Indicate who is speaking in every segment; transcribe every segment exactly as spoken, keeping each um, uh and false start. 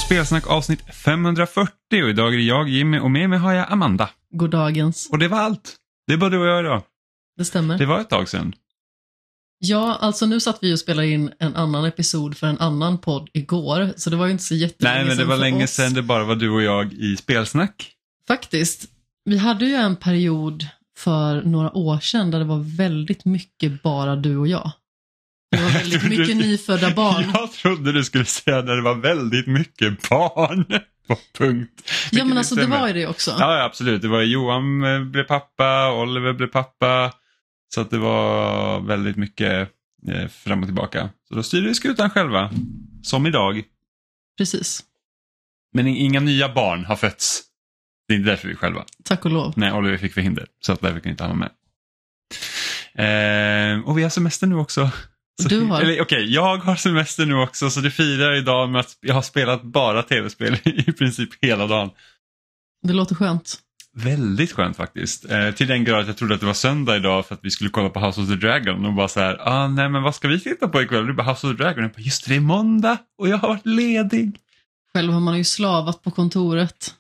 Speaker 1: Spelsnack avsnitt femhundrafyrtio och idag är det jag, Jimmy, och med mig har jag Amanda.
Speaker 2: God dagens.
Speaker 1: Och det var allt. Det är bara du och jag idag.
Speaker 2: Det stämmer.
Speaker 1: Det var ett tag sedan.
Speaker 2: Ja, alltså nu satt vi och spelade in en annan episod för en annan podd igår, så det var ju inte så jättelänge
Speaker 1: Nej, men det var länge
Speaker 2: oss.
Speaker 1: sedan det bara var du och jag i Spelsnack.
Speaker 2: Faktiskt. Vi hade ju en period för några år sedan där det var väldigt mycket bara du och jag. Det var väldigt mycket
Speaker 1: du...
Speaker 2: nyfödda barn.
Speaker 1: Jag trodde du skulle säga när det var väldigt mycket barn på punkt.
Speaker 2: Ja, men alltså det var ju det också.
Speaker 1: Ja, ja, absolut. Det var Johan blev pappa, Oliver blev pappa. Så att det var väldigt mycket eh, fram och tillbaka. Så då styrde vi skutan själva. Som idag.
Speaker 2: Precis.
Speaker 1: Men inga nya barn har fötts. Det är inte därför vi själva.
Speaker 2: Tack och lov.
Speaker 1: Nej, Oliver fick förhinder. Så att därför kan inte han vara med. Eh, och vi har semester nu också. Så,
Speaker 2: du har?
Speaker 1: Okej, okay, jag har semester nu också. Så det firar idag med att jag har spelat bara tv-spel i princip hela dagen.
Speaker 2: Det låter skönt.
Speaker 1: Väldigt skönt faktiskt. Eh, till den grad att jag trodde att det var söndag idag för att vi skulle kolla på House of the Dragon. Och bara så här, ah, nej men vad ska vi titta på ikväll? Det är bara House of the Dragon. Jag bara, just det, är måndag och jag har varit ledig.
Speaker 2: Själv har man ju slavat på kontoret.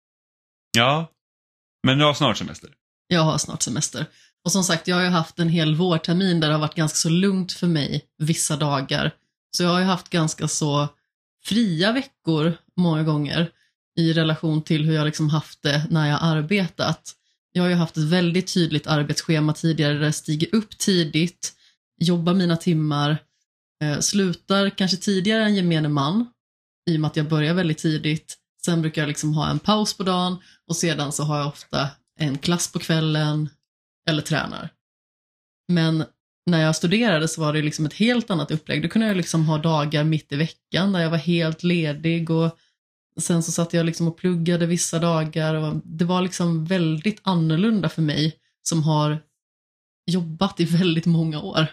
Speaker 1: Ja, men du har snart semester.
Speaker 2: Jag har snart semester. Och som sagt, jag har ju haft en hel vårtermin där det har varit ganska så lugnt för mig vissa dagar. Så jag har ju haft ganska så fria veckor många gånger i relation till hur jag liksom haft det när jag arbetat. Jag har ju haft ett väldigt tydligt arbetsschema tidigare där jag stiger upp tidigt, jobbar mina timmar, eh, slutar kanske tidigare än gemene man i och med att jag börjar väldigt tidigt. Sen brukar jag liksom ha en paus på dagen och sedan så har jag ofta en klass på kvällen eller tränar. Men när jag studerade så var det liksom ett helt annat upplägg. Då kunde jag liksom ha dagar mitt i veckan där jag var helt ledig och sen så satt jag liksom och pluggade vissa dagar och det var liksom väldigt annorlunda för mig som har jobbat i väldigt många år.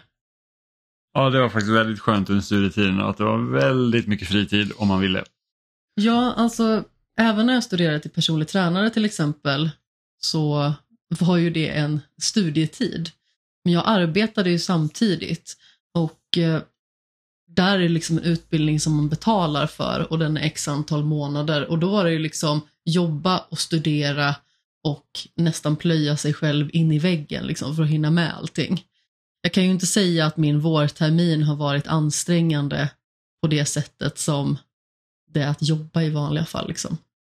Speaker 1: Ja, det var faktiskt väldigt skönt under studietiden att det var väldigt mycket fritid om man ville.
Speaker 2: Ja, alltså även när jag studerade till personlig tränare till exempel så var ju det en studietid. Men jag arbetade ju samtidigt och eh, där är det liksom en utbildning som man betalar för och den är x antal månader och då var det ju liksom jobba och studera och nästan plöja sig själv in i väggen liksom för att hinna med allting. Jag kan ju inte säga att min vårtermin har varit ansträngande på det sättet som det är att jobba i vanliga fall liksom.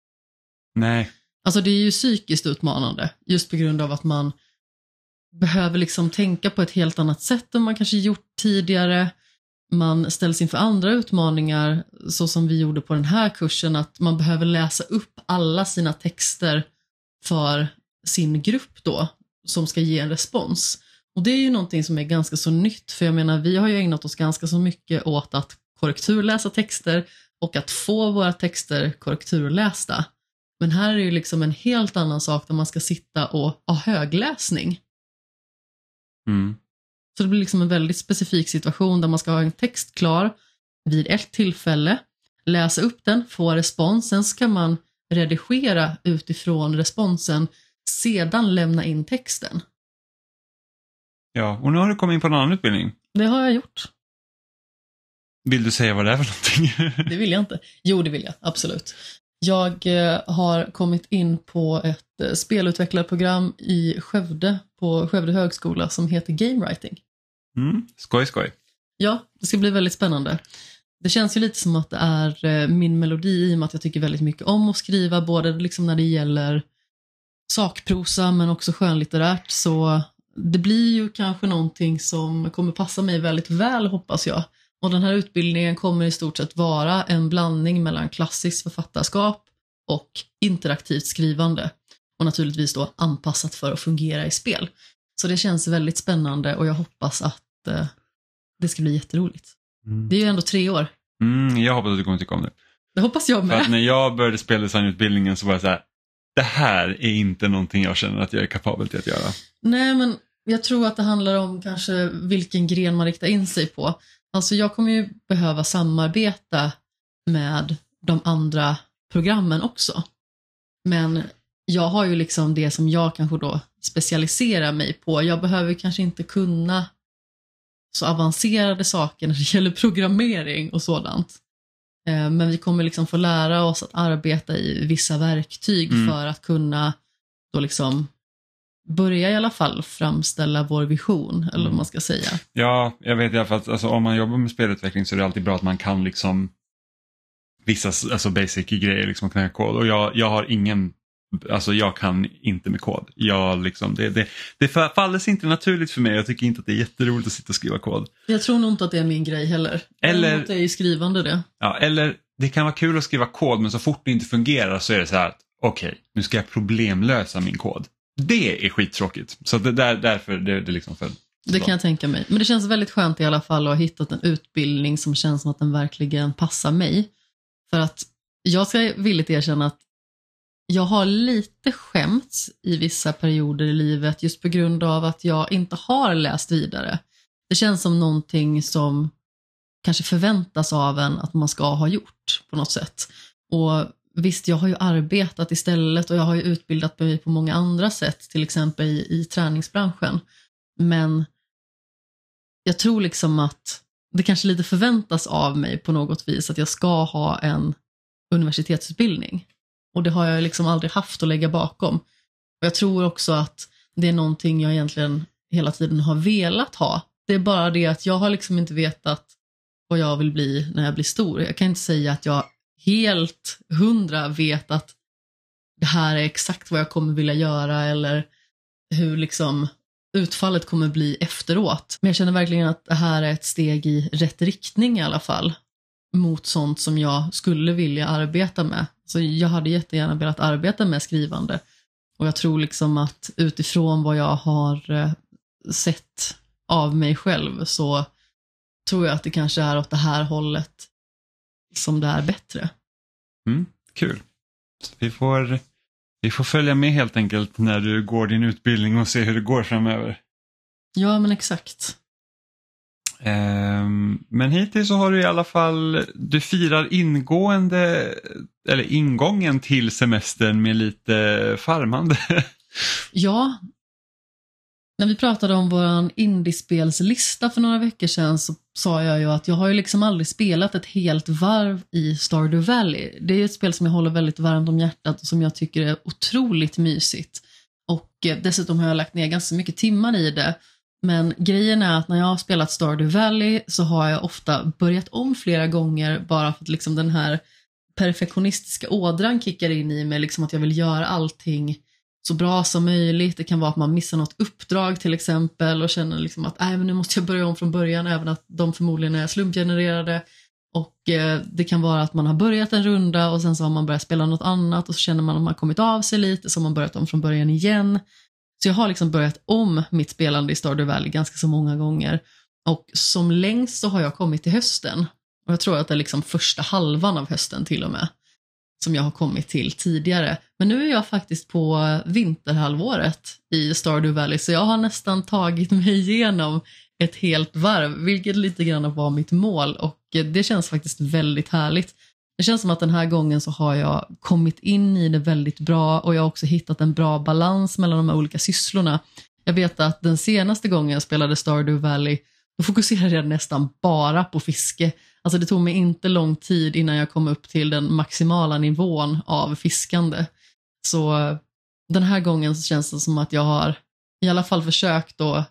Speaker 1: Nej.
Speaker 2: Alltså det är ju psykiskt utmanande just på grund av att man behöver liksom tänka på ett helt annat sätt än man kanske gjort tidigare. Man ställs inför andra utmaningar så som vi gjorde på den här kursen att man behöver läsa upp alla sina texter för sin grupp då som ska ge en respons. Och det är ju någonting som är ganska så nytt för jag menar vi har ju ägnat oss ganska så mycket åt att korrekturläsa texter och att få våra texter korrekturlästa. Men här är det ju liksom en helt annan sak där man ska sitta och ha högläsning.
Speaker 1: Mm.
Speaker 2: Så det blir liksom en väldigt specifik situation där man ska ha en text klar vid ett tillfälle, läsa upp den, få respons, sen ska man redigera utifrån responsen, sedan lämna in texten.
Speaker 1: Ja, och nu har du kommit in på en annan utbildning.
Speaker 2: Det har jag gjort.
Speaker 1: Vill du säga vad det är för någonting?
Speaker 2: Det vill jag inte. Jo, det vill jag, absolut. Jag eh, har kommit in på ett eh, spelutvecklarprogram i Skövde, på Skövde högskola som heter Game Writing.
Speaker 1: Mm, skoj, skoj.
Speaker 2: Ja, det ska bli väldigt spännande. Det känns ju lite som att det är eh, min melodi i och med att jag tycker väldigt mycket om att skriva, både liksom när det gäller sakprosa men också skönlitterärt. Så det blir ju kanske någonting som kommer passa mig väldigt väl, hoppas jag. Och den här utbildningen kommer i stort sett vara en blandning mellan klassiskt författarskap och interaktivt skrivande. Och naturligtvis då anpassat för att fungera i spel. Så det känns väldigt spännande och jag hoppas att eh, det ska bli jätteroligt. Mm. Det är ju ändå tre år.
Speaker 1: Mm, jag hoppas att du kommer tycka om det.
Speaker 2: Det hoppas jag med.
Speaker 1: För att när jag började speldesignutbildningen så var jag så här, det här är inte någonting jag känner att jag är kapabel till att göra.
Speaker 2: Nej, men jag tror att det handlar om kanske vilken gren man riktar in sig på. Alltså jag kommer ju behöva samarbeta med de andra programmen också. Men jag har ju liksom det som jag kanske då specialiserar mig på. Jag behöver kanske inte kunna så avancerade saker när det gäller programmering och sådant. Eh, men vi kommer liksom få lära oss att arbeta i vissa verktyg mm. för att kunna då liksom börja i alla fall framställa vår vision, eller vad mm. man ska säga.
Speaker 1: Ja, jag vet i alla fall att alltså, om man jobbar med spelutveckling så är det alltid bra att man kan liksom vissa alltså basic grejer, liksom knäcka kod. Och jag, jag har ingen, alltså jag kan inte med kod. Jag liksom, det, det, det faller sig inte naturligt för mig. Jag tycker inte att det är jätteroligt att sitta och skriva kod.
Speaker 2: Jag tror nog inte att det är min grej heller. Eller att det är ju skrivande det.
Speaker 1: Ja, eller det kan vara kul att skriva kod, men så fort det inte fungerar så är det så här att okej, okay, nu ska jag problemlösa min kod. Det är skittråkigt. Så det där, därför det, det liksom för.
Speaker 2: Det kan jag tänka mig. Men det känns väldigt skönt i alla fall att ha hittat en utbildning som känns som att den verkligen passar mig. För att jag ska villigt erkänna att jag har lite skämts i vissa perioder i livet just på grund av att jag inte har läst vidare. Det känns som någonting som kanske förväntas av en att man ska ha gjort på något sätt. Och visst, jag har ju arbetat istället och jag har ju utbildat mig på många andra sätt, till exempel i, i träningsbranschen. Men jag tror liksom att det kanske lite förväntas av mig på något vis att jag ska ha en universitetsutbildning. Och det har jag liksom aldrig haft att lägga bakom. Och jag tror också att det är någonting jag egentligen hela tiden har velat ha. Det är bara det att jag har liksom inte vetat vad jag vill bli när jag blir stor. Jag kan inte säga att jag helt hundra vet att det här är exakt vad jag kommer vilja göra eller hur liksom utfallet kommer bli efteråt. Men jag känner verkligen att det här är ett steg i rätt riktning i alla fall mot sånt som jag skulle vilja arbeta med. Så jag hade jättegärna velat arbeta med skrivande. Och jag tror liksom att utifrån vad jag har sett av mig själv så tror jag att det kanske är åt det här hållet som det är bättre.
Speaker 1: Mm, kul. Vi får, vi får följa med helt enkelt när du går din utbildning och se hur det går framöver.
Speaker 2: Ja, men exakt.
Speaker 1: Um, men hittills så har du i alla fall, du firar ingående eller ingången till semestern med lite farmande.
Speaker 2: Ja. När vi pratade om våran indiespelslista för några veckor sedan så sa jag ju att jag har ju liksom aldrig spelat ett helt varv i Stardew Valley. Det är ett spel som jag håller väldigt varmt om hjärtat och som jag tycker är otroligt mysigt. Och dessutom har jag lagt ner ganska mycket timmar i det. Men grejen är att när jag har spelat Stardew Valley så har jag ofta börjat om flera gånger bara för att liksom den här perfektionistiska ådran kickar in i mig. Liksom att jag vill göra allting så bra som möjligt. Det kan vara att man missar något uppdrag till exempel och känner liksom att äh, men nu måste jag börja om från början, även att de förmodligen är slumpgenererade. Och eh, det kan vara att man har börjat en runda och sen så har man börjat spela något annat och så känner man att man har kommit av sig lite, så har man börjat om från början igen. Så jag har liksom börjat om mitt spelande i Stardew Valley ganska så många gånger. Och som längst så har jag kommit till hösten. Och jag tror att det är liksom första halvan av hösten till och med som jag har kommit till tidigare. Men nu är jag faktiskt på vinterhalvåret i Stardew Valley, så jag har nästan tagit mig igenom ett helt varv, vilket lite grann var mitt mål, och det känns faktiskt väldigt härligt. Det känns som att den här gången så har jag kommit in i det väldigt bra och jag har också hittat en bra balans mellan de här olika sysslorna. Jag vet att den senaste gången jag spelade Stardew Valley då fokuserade jag nästan bara på fiske. Alltså det tog mig inte lång tid innan jag kom upp till den maximala nivån av fiskande. Så den här gången så känns det som att jag har i alla fall försökt att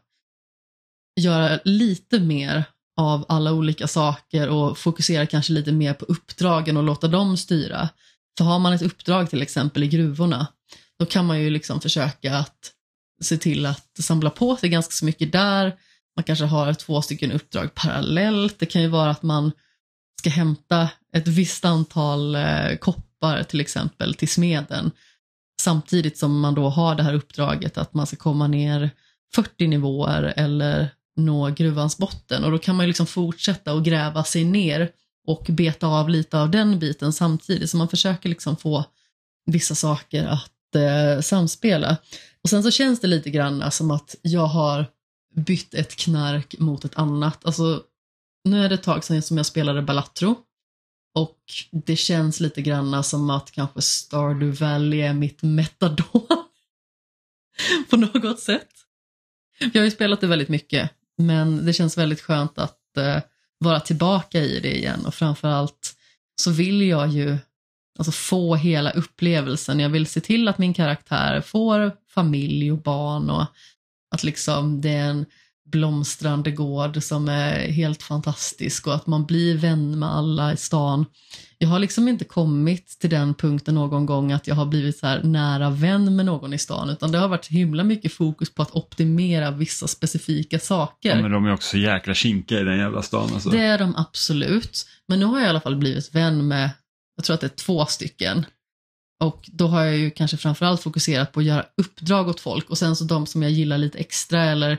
Speaker 2: göra lite mer av alla olika saker och fokusera kanske lite mer på uppdragen och låta dem styra. För har man ett uppdrag till exempel i gruvorna, då kan man ju liksom försöka att se till att samla på sig ganska så mycket där. Man kanske har två stycken uppdrag parallellt. Det kan ju vara att man ska hämta ett visst antal eh, koppar till exempel till smeden. Samtidigt som man då har det här uppdraget att man ska komma ner fyrtio nivåer eller nå gruvans botten. Och då kan man ju liksom fortsätta och gräva sig ner och beta av lite av den biten samtidigt. Så man försöker liksom få vissa saker att eh, samspela. Och sen så känns det lite grann som att jag har bytt ett knark mot ett annat. Alltså nu är det ett tag sedan som jag spelade Balatro. Och det känns lite grann som att kanske Stardew Valley är mitt metadon. På något sätt. Jag har ju spelat det väldigt mycket. Men det känns väldigt skönt att uh, vara tillbaka i det igen. Och framförallt så vill jag ju alltså få hela upplevelsen. Jag vill se till att min karaktär får familj och barn och att liksom det är en blomstrande gård som är helt fantastisk och att man blir vän med alla i stan. Jag har liksom inte kommit till den punkten någon gång att jag har blivit så här nära vän med någon i stan, utan det har varit himla mycket fokus på att optimera vissa specifika saker.
Speaker 1: Ja, men de är också jäkla kinka i den jävla stan. Alltså.
Speaker 2: Det är de absolut. Men nu har jag i alla fall blivit vän med, jag tror att det är två stycken. Och då har jag ju kanske framförallt fokuserat på att göra uppdrag åt folk. Och sen så de som jag gillar lite extra eller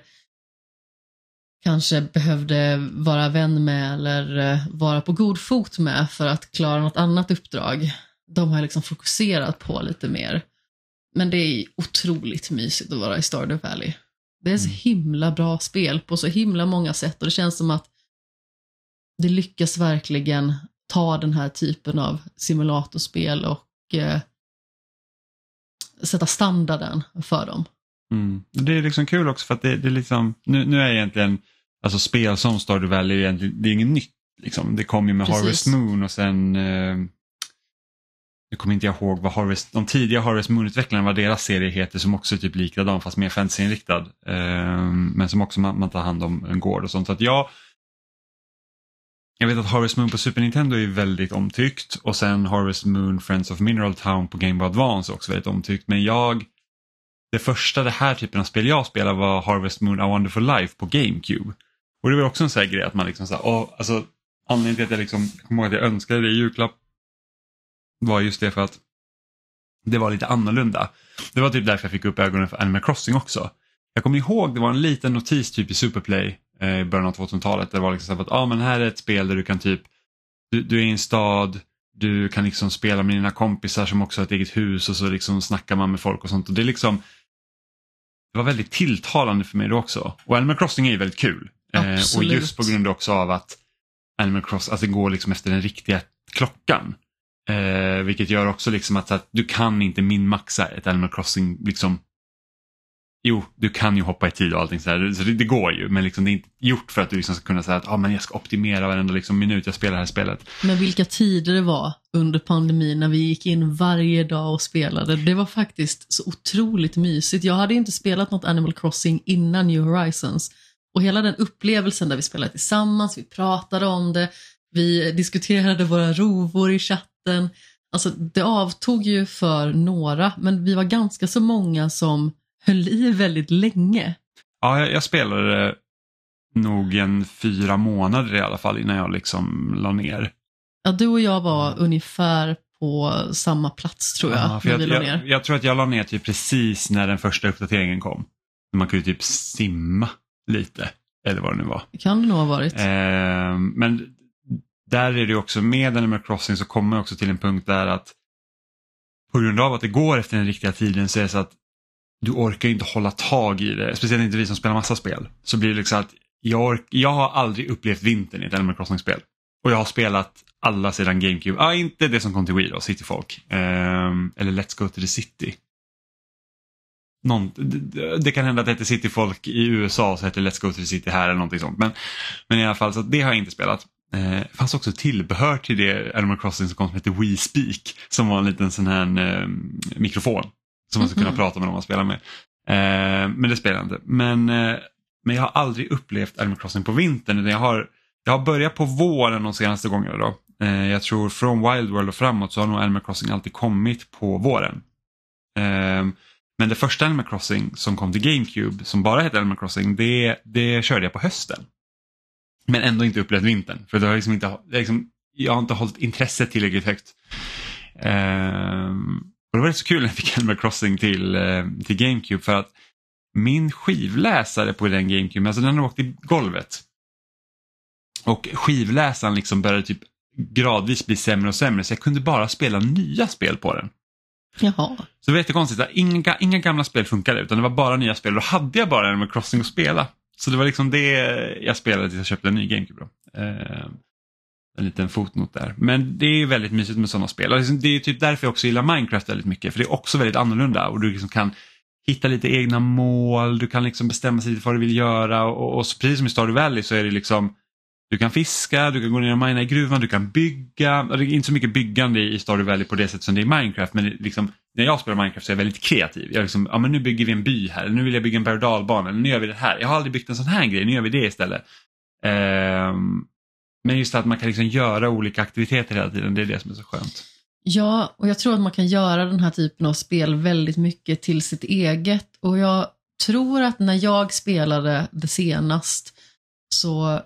Speaker 2: kanske behövde vara vän med eller vara på god fot med för att klara något annat uppdrag. De har jag liksom fokuserat på lite mer. Men det är otroligt mysigt att vara i Stardew Valley. Det är så himla bra spel på så himla många sätt. Och det känns som att det lyckas verkligen ta den här typen av simulatorspel och eh, sätta standarden för dem.
Speaker 1: Mm. Det är liksom kul också för att det, det är liksom, nu, nu är egentligen, alltså spel som Stardew Valley är egentligen, det är inget nytt liksom. Det kom ju med Precis. Harvest Moon och sen eh, nu kommer inte jag ihåg vad Harvest, de tidiga Harvest Moon-utvecklarna, vad deras serie heter, som också är typ likadan fast mer fantasy-inriktad, eh, men som också man, man tar hand om en gård och sånt. Så att jag Jag vet att Harvest Moon på Super Nintendo är väldigt omtyckt och sen Harvest Moon Friends of Mineral Town på Game Boy Advance är också väldigt omtyckt. Men jag, det första det här typen av spel jag spelade var Harvest Moon A Wonderful Life på GameCube. Och det var också en sån här grej att man liksom så här, åh, alltså anledningen till att jag liksom, jag kommer ihåg att jag önskade det i julklapp var just det för att det var lite annorlunda. Det var typ därför jag fick upp ögonen för Animal Crossing också. Jag kommer ihåg, det var en liten notis typ i Superplay i början av tvåtusentalet. Det var liksom så att ah, men här är ett spel där du kan typ du, du är i en stad, du kan liksom spela med dina kompisar som också har ett eget hus och så liksom snackar man med folk och sånt. Och det är liksom det var väldigt tilltalande för mig då också. Och Animal Crossing är ju väldigt kul. Eh, och just på grund också av att Animal Crossing, alltså det går liksom efter den riktiga klockan. Eh, vilket gör också liksom att, att du kan inte minmaxa ett Animal Crossing liksom. Jo, du kan ju hoppa i tid och allting så här, så det, det går ju, men liksom det är inte gjort för att du liksom ska kunna säga att ah, men jag ska optimera varenda liksom minut jag spelar det här spelet.
Speaker 2: Men vilka tider det var under pandemin när vi gick in varje dag och spelade, det var faktiskt så otroligt mysigt. Jag hade inte spelat något Animal Crossing innan New Horizons och hela den upplevelsen där vi spelade tillsammans, vi pratade om det, vi diskuterade våra rovor i chatten, alltså det avtog ju för några, men vi var ganska så många som höll i väldigt länge.
Speaker 1: Ja, jag, jag spelade nog en fyra månader i alla fall innan jag liksom la ner.
Speaker 2: Ja, du och jag var ungefär på samma plats tror jag.
Speaker 1: Ja, för jag, jag, jag, jag tror att jag la ner typ precis när den första uppdateringen kom. Man kunde typ simma lite, eller vad det nu var.
Speaker 2: Det kan det nog ha varit.
Speaker 1: Eh, men där är det också med Animal Crossing så kommer jag också till en punkt där att på grund av att det går efter den riktiga tiden så är det så att du orkar inte hålla tag i det. Speciellt inte vi som spelar massa spel. Så blir det liksom att jag, ork- jag har aldrig upplevt vintern i ett Animal Crossing-spel. Och jag har spelat alla sedan GameCube. Ja, ah, inte det som kom till Wii då, City Folk. Um, eller Let's Go to the City. Någon, det, det kan hända att det heter City Folk i U S A och så heter Let's Go to the City här eller någonting sånt. Men, men i alla fall, så det har jag inte spelat. Det eh, fanns också tillbehör till det Animal Crossing som kom som heter Wii Speak. Som var en liten sån här eh, mikrofon. Som man ska kunna mm-hmm. prata med dem man spelar med. Eh, men det spelar jag inte. Men, eh, men jag har aldrig upplevt Animal Crossing på vintern. Utan jag, har, jag har börjat på våren de senaste gångerna. Då. Eh, jag tror från Wild World och framåt så har nog Animal Crossing alltid kommit på våren. Eh, men det första Animal Crossing som kom till GameCube, som bara heter Animal Crossing, det, det körde jag på hösten. Men ändå inte upplevt vintern. För det har liksom inte, liksom, jag har inte hållit intresset tillräckligt högt. Eh, Och det var rätt så kul när jag fick Animal Crossing till, eh, till GameCube för att min skivläsare på den GameCube, alltså den har åkt i golvet. Och skivläsaren liksom började typ gradvis bli sämre och sämre så jag kunde bara spela nya spel på den.
Speaker 2: Jaha. Så
Speaker 1: det var jättekonstigt att inga, inga gamla spel funkade utan det var bara nya spel och då hade jag bara Animal Crossing att spela. Så det var liksom det jag spelade tills jag köpte en ny GameCube då. Eh, En liten fotnot där. Men det är väldigt mysigt med sådana spel. Det är typ därför jag också gillar Minecraft väldigt mycket. För det är också väldigt annorlunda. Och du liksom kan hitta lite egna mål. Du kan liksom bestämma sig för vad du vill göra. Och, och precis som i Stardew Valley så är det liksom Du kan fiska, du kan gå ner och mina i gruvan, du kan bygga. Det är inte så mycket byggande i Stardew Valley på det sättet som det är i Minecraft, men liksom, när jag spelar Minecraft så är jag väldigt kreativ. Jag liksom, ja men nu bygger vi en by här, eller nu vill jag bygga en berg- och dalbana, eller nu gör vi det här. Jag har aldrig byggt en sån här grej, nu gör vi det istället. Ehm, men just att man kan liksom göra olika aktiviteter hela tiden, det är det som är så skönt.
Speaker 2: Ja, och jag tror att man kan göra den här typen av spel väldigt mycket till sitt eget. Och jag tror att när jag spelade det senast så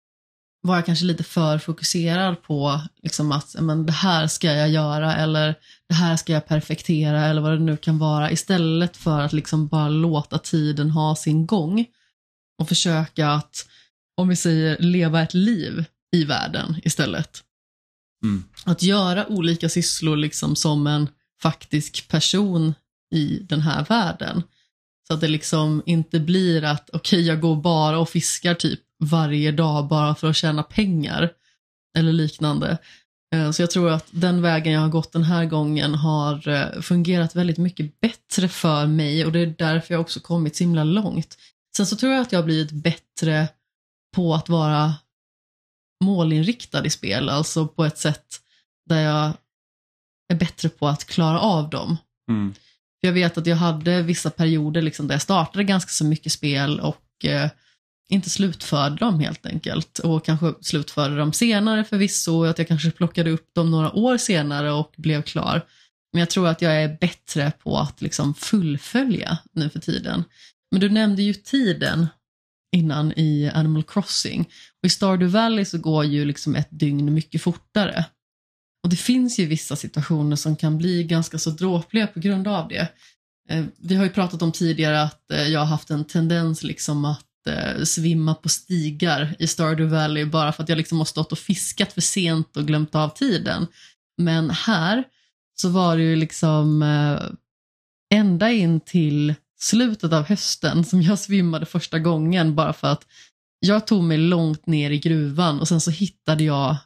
Speaker 2: var jag kanske lite för fokuserad på liksom att men, det här ska jag göra eller det här ska jag perfektera eller vad det nu kan vara, istället för att liksom bara låta tiden ha sin gång och försöka att, om vi säger, leva ett liv i världen istället.
Speaker 1: Mm.
Speaker 2: Att göra olika sysslor liksom som en faktisk person i den här världen. Så att det liksom inte blir att okej, okay, jag går bara och fiskar typ varje dag bara för att tjäna pengar eller liknande. Så jag tror att den vägen jag har gått den här gången har fungerat väldigt mycket bättre för mig, och det är därför jag också kommit så himla långt. Sen så tror jag att jag har blivit bättre på att vara målinriktad i spel, alltså på ett sätt där jag är bättre på att klara av dem.
Speaker 1: Mm.
Speaker 2: Jag vet att jag hade vissa perioder liksom där jag startade ganska så mycket spel och eh, inte slutförde dem helt enkelt, och kanske slutförde dem senare förvisso, att jag kanske plockade upp dem några år senare och blev klar. Men jag tror att jag är bättre på att liksom fullfölja nu för tiden. Men du nämnde ju tiden innan i Animal Crossing, och i Stardew Valley så går ju liksom ett dygn mycket fortare. Och det finns ju vissa situationer som kan bli ganska så dråpliga på grund av det. Eh, vi har ju pratat om tidigare att eh, jag har haft en tendens liksom att eh, svimma på stigar i Stardew Valley bara för att jag liksom har stått och fiskat för sent och glömt av tiden. Men här så var det ju liksom eh, ända in till slutet av hösten som jag svimmade första gången, bara för att jag tog mig långt ner i gruvan och sen så hittade jag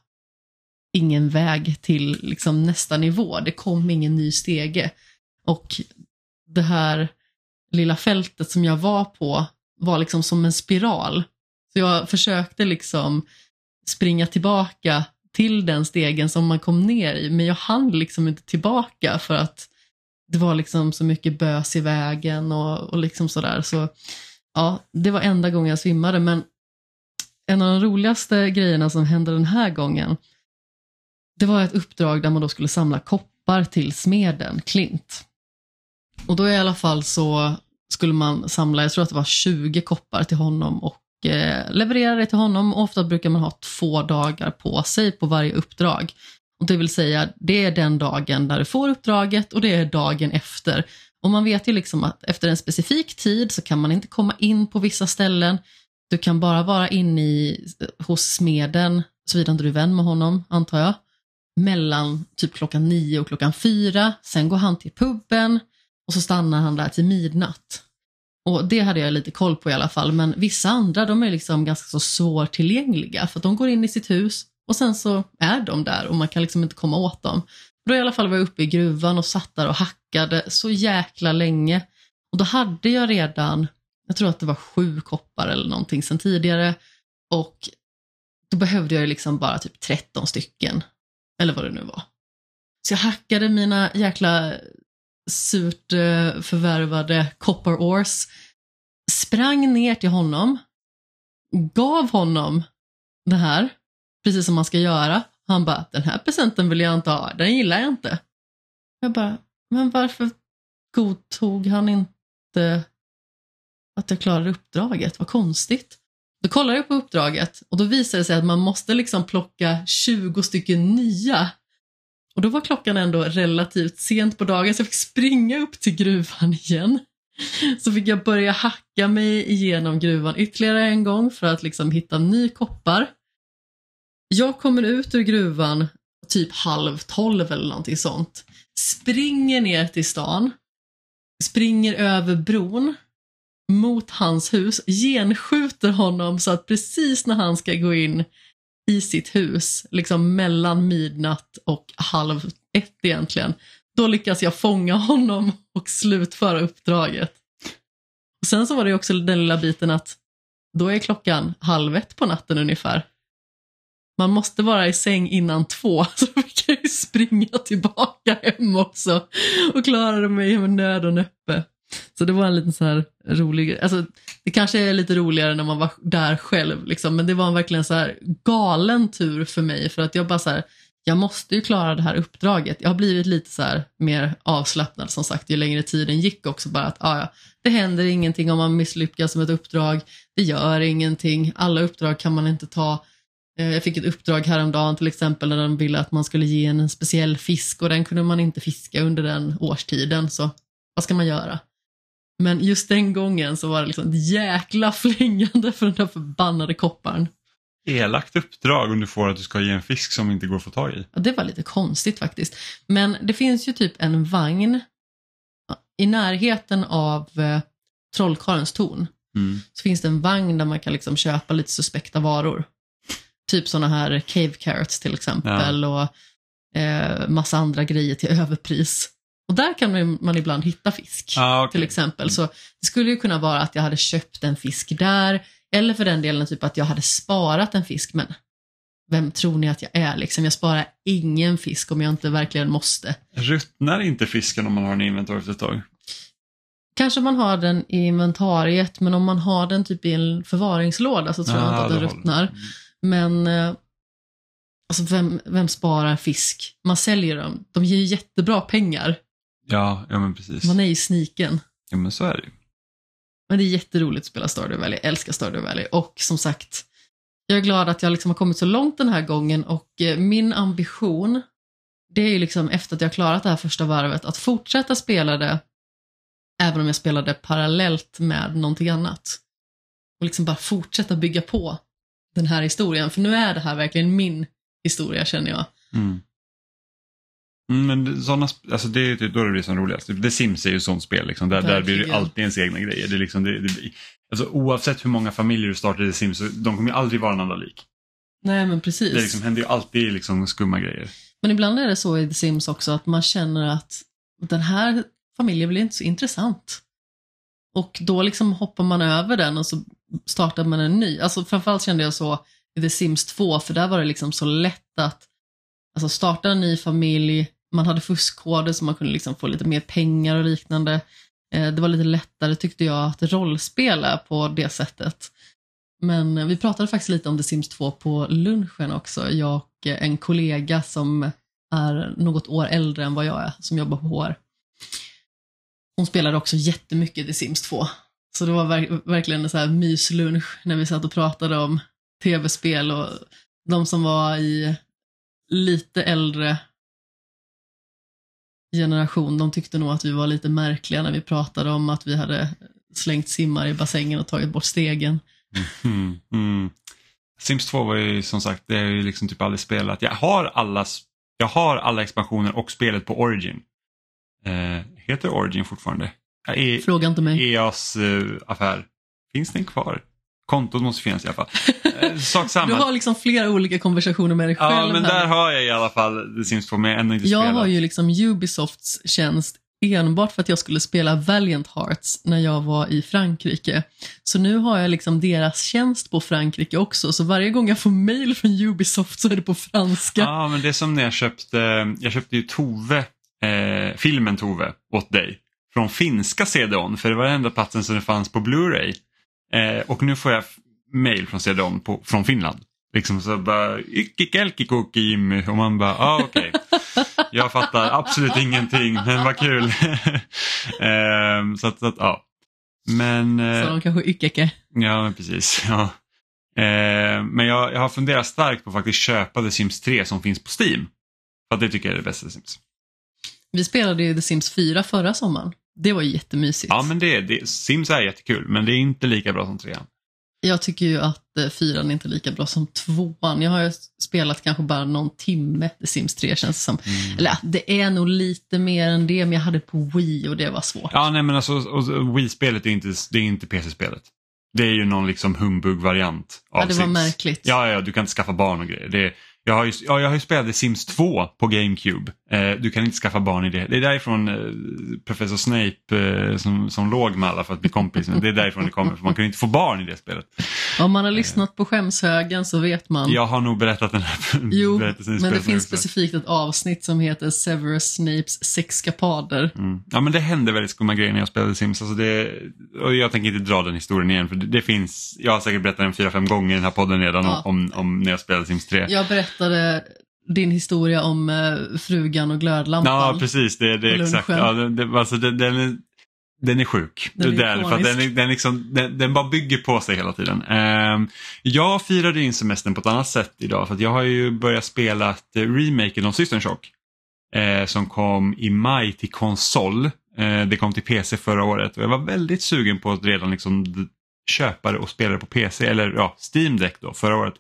Speaker 2: ingen väg till liksom nästa nivå. Det kom ingen ny stege. Och det här lilla fältet som jag var på var liksom som en spiral. Så jag försökte liksom springa tillbaka till den stegen som man kom ner i, men jag hann liksom inte tillbaka för att det var liksom så mycket bös i vägen och, och liksom sådär. Så ja, det var enda gången jag svimmade. Men en av de roligaste grejerna som hände den här gången, det var ett uppdrag där man då skulle samla koppar till smeden Clint. Och då i alla fall så skulle man samla, jag tror att det var tjugo koppar till honom och eh, leverera det till honom. Och ofta brukar man ha två dagar på sig på varje uppdrag. Och det vill säga, det är den dagen där du får uppdraget och det är dagen efter. Och man vet ju liksom att efter en specifik tid så kan man inte komma in på vissa ställen. Du kan bara vara inne i, hos smeden, såvida inte du är vän med honom, antar jag, mellan typ klockan nio och klockan fyra. Sen går han till puben och så stannar han där till midnatt. Och det hade jag lite koll på i alla fall. Men vissa andra, de är liksom ganska så svårtillgängliga, för att de går in i sitt hus och sen så är de där och man kan liksom inte komma åt dem. Då i alla fall var jag uppe i gruvan och satt där och hackade så jäkla länge. Och då hade jag redan, jag tror att det var sju koppar eller någonting sedan tidigare. Och då behövde jag liksom bara typ tretton stycken. Eller vad det nu var. Så jag hackade mina jäkla surt eh, förvärvade copper ores. Sprang ner till honom. Gav honom det här. Precis som man ska göra. Han bara, den här presenten vill jag inte ha. Den gillar jag inte. Jag bara, men varför godtog han inte att jag klarade uppdraget? Vad konstigt. Då kollar jag på uppdraget och då visar det sig att man måste liksom plocka tjugo stycken nya. Och då var klockan ändå relativt sent på dagen, så jag fick springa upp till gruvan igen. Så fick jag börja hacka mig igenom gruvan ytterligare en gång för att liksom hitta ny koppar. Jag kommer ut ur gruvan typ halv tolv eller någonting sånt. Springer ner till stan. Springer över bron mot hans hus. Genskjuter honom så att precis när han ska gå in i sitt hus, liksom mellan midnatt och halv ett egentligen, då lyckas jag fånga honom och slutföra uppdraget. Och sen så var det också den lilla biten att då är klockan halv ett på natten ungefär. man måste vara i säng innan två, så fick jag ju springa tillbaka hem också och klarade mig med nöd och näppe. Så det var en liten så här rolig grej. Alltså, det kanske är lite roligare när man var där själv liksom, men det var en verkligen så här galen tur för mig, för att jag bara så här, jag måste ju klara det här uppdraget. Jag har blivit lite så här mer avslappnad som sagt ju längre tiden gick också, bara att ah, ja, det händer ingenting om man misslyckas med ett uppdrag, det gör ingenting, alla uppdrag kan man inte ta. Jag fick ett uppdrag häromdagen till exempel när de ville att man skulle ge en speciell fisk och den kunde man inte fiska under den årstiden, så vad ska man göra? Men just den gången så var det liksom ett jäkla flängande för den där förbannade kopparn.
Speaker 1: Elakt uppdrag om du får att du ska ge en fisk som inte går att få tag i.
Speaker 2: Ja, det var lite konstigt faktiskt. Men det finns ju typ en vagn i närheten av eh, Trollkarlens torn.
Speaker 1: Mm.
Speaker 2: Så finns det en vagn där man kan liksom köpa lite suspekta varor. Typ såna här cave carrots till exempel, ja. Och eh, massa andra grejer till överpris. Och där kan man, man ibland hitta fisk,
Speaker 1: ah, okay.
Speaker 2: till exempel. Så det skulle ju kunna vara att jag hade köpt en fisk där, eller för den delen typ att jag hade sparat en fisk, men vem tror ni att jag är liksom? Jag sparar ingen fisk om jag inte verkligen måste.
Speaker 1: Ruttnar inte fisken om man har en inventar efter ett tag?
Speaker 2: Kanske man har den i inventariet, men om man har den typ i en förvaringslåda så tror ah, jag inte att den ruttnar. Mm. Men alltså vem, vem sparar fisk? Man säljer dem. De ger ju jättebra pengar.
Speaker 1: Ja, ja men precis.
Speaker 2: Man är ju sniken.
Speaker 1: Ja men så är det ju.
Speaker 2: Men det är jätteroligt att spela Stardew Valley. Jag älskar Stardew Valley. Och som sagt, jag är glad att jag liksom har kommit så långt den här gången. Och eh, min ambition, det är ju liksom efter att jag har klarat det här första varvet, att fortsätta spela det även om jag spelade parallellt med någonting annat. Och liksom bara fortsätta bygga på den här historien. För nu är det här verkligen min historia, känner jag.
Speaker 1: Mm. Mm, men såna, alltså det, då är det som roligast. The Sims är ju sånt spel. Liksom. Där, där blir det alltid ens egna grejer. Det är liksom, det, det, alltså, oavsett hur många familjer du startar i The Sims, de kommer ju aldrig vara en annan lik.
Speaker 2: Nej, men precis.
Speaker 1: Det liksom, händer ju alltid liksom, skumma grejer.
Speaker 2: Men ibland är det så i The Sims också att man känner att den här familjen blir inte så intressant. Och då liksom hoppar man över den och så startar man en ny. Alltså framförallt kände jag så i The Sims två, för där var det liksom så lätt att alltså, starta en ny familj. Man hade fuskkoder så man kunde liksom få lite mer pengar och liknande. Eh, det var lite lättare tyckte jag att rollspela på det sättet. Men eh, vi pratade faktiskt lite om The Sims två på lunchen också. Jag och eh, en kollega som är något år äldre än vad jag är, som jobbar på H R. Hon spelade också jättemycket The Sims två. Så det var verk- verkligen en så här myslunch när vi satt och pratade om tv-spel, och de som var i lite äldre generation, de tyckte nog att vi var lite märkliga när vi pratade om att vi hade slängt simmar i bassängen och tagit bort stegen.
Speaker 1: Mm, mm. Sims två var ju som sagt, det är ju liksom typ aldrig spelat. Jag har alla, jag har alla expansioner och spelet på Origin. Eh, heter Origin fortfarande? E-
Speaker 2: Fråga inte mig.
Speaker 1: E A S eh, affär. Finns den kvar? Kontot måste finnas i alla fall. Eh, sak samma.
Speaker 2: Du har liksom flera olika konversationer med dig själv.
Speaker 1: Ja, men
Speaker 2: här.
Speaker 1: Där har jag i alla fall The Sims två, men jag ännu inte
Speaker 2: Jag
Speaker 1: spelat.
Speaker 2: har ju liksom Ubisofts tjänst enbart för att jag skulle spela Valiant Hearts när jag var i Frankrike. Så nu har jag liksom deras tjänst på Frankrike också. Så varje gång jag får mail från Ubisoft så är det på franska.
Speaker 1: Ja, men det är som när jag köpte, jag köpte ju Tove, eh, filmen Tove åt dig. Från finska C D-on, för det var den enda platsen som det fanns på Blu-ray. Eh, och nu får jag mail från C D-on på, från Finland. Liksom så bara, icke-kelkikoki Jimmy. Och man bara, ah okej. Okay. Jag fattar absolut ingenting, men vad kul. eh, så att, så att, ja. Men... Eh,
Speaker 2: så de kanske icke.
Speaker 1: Ja, men precis. Ja. Eh, men jag, jag har funderat starkt på att faktiskt köpa The Sims tre som finns på Steam. För att det tycker jag är det bästa The Sims.
Speaker 2: Vi spelade ju The Sims fyra förra sommaren. Det var ju jättemysigt.
Speaker 1: Ja, men det, det, Sims är jättekul, men det är inte lika bra som trean.
Speaker 2: Jag tycker ju att eh, fyran är inte lika bra som tvåan. Jag har ju spelat kanske bara någon timme The Sims tre, känns det som. Mm. Eller det är nog lite mer än det, men jag hade på Wii och det var svårt.
Speaker 1: Ja, nej men alltså och Wii-spelet är inte, det är inte P C-spelet. Det är ju någon liksom humbug-variant av
Speaker 2: Ja, det
Speaker 1: Sims.
Speaker 2: var märkligt.
Speaker 1: Ja, ja, du kan inte skaffa barn och grejer. Det, Jag har ju, ja, jag har ju spelat The Sims två på GameCube. Eh, du kan inte skaffa barn i det. Det är därifrån eh, professor Snape eh, som, som låg med alla för att bli kompis. Men det är därifrån det kommer, för man kan inte få barn i det spelet.
Speaker 2: Om man har lyssnat på Skämshögen så vet man.
Speaker 1: Jag har nog berättat den här
Speaker 2: Jo,
Speaker 1: berättelsen i
Speaker 2: men det
Speaker 1: spelet
Speaker 2: finns
Speaker 1: också.
Speaker 2: specifikt ett avsnitt som heter Severus Snapes sexkapader.
Speaker 1: Mm. Ja, men det hände väldigt skumma grejer när jag spelade Sims. Alltså det, och jag tänker inte dra den historien igen, för det, det finns, jag har säkert berättat den fyra, fem gånger i den här podden redan
Speaker 2: Ja.
Speaker 1: om, om när jag spelade Sims tre.
Speaker 2: Jag berättade din historia om uh, frugan och glödlampan.
Speaker 1: Ja, precis. Det, det är exakt. Ja, det, det, alltså det, den, är, den är sjuk.
Speaker 2: Den är
Speaker 1: det är, för att den, är- den, liksom, den, den bara bygger på sig hela tiden. Um, jag firade in semestern på ett annat sätt idag, för att jag har ju börjat spela ett uh, remake av System Shock. Uh, som kom i maj till konsol. Uh, det kom till P C förra året och jag var väldigt sugen på att redan liksom d- köpa det och spela det på P C, eller ja, Steam Deck då förra året.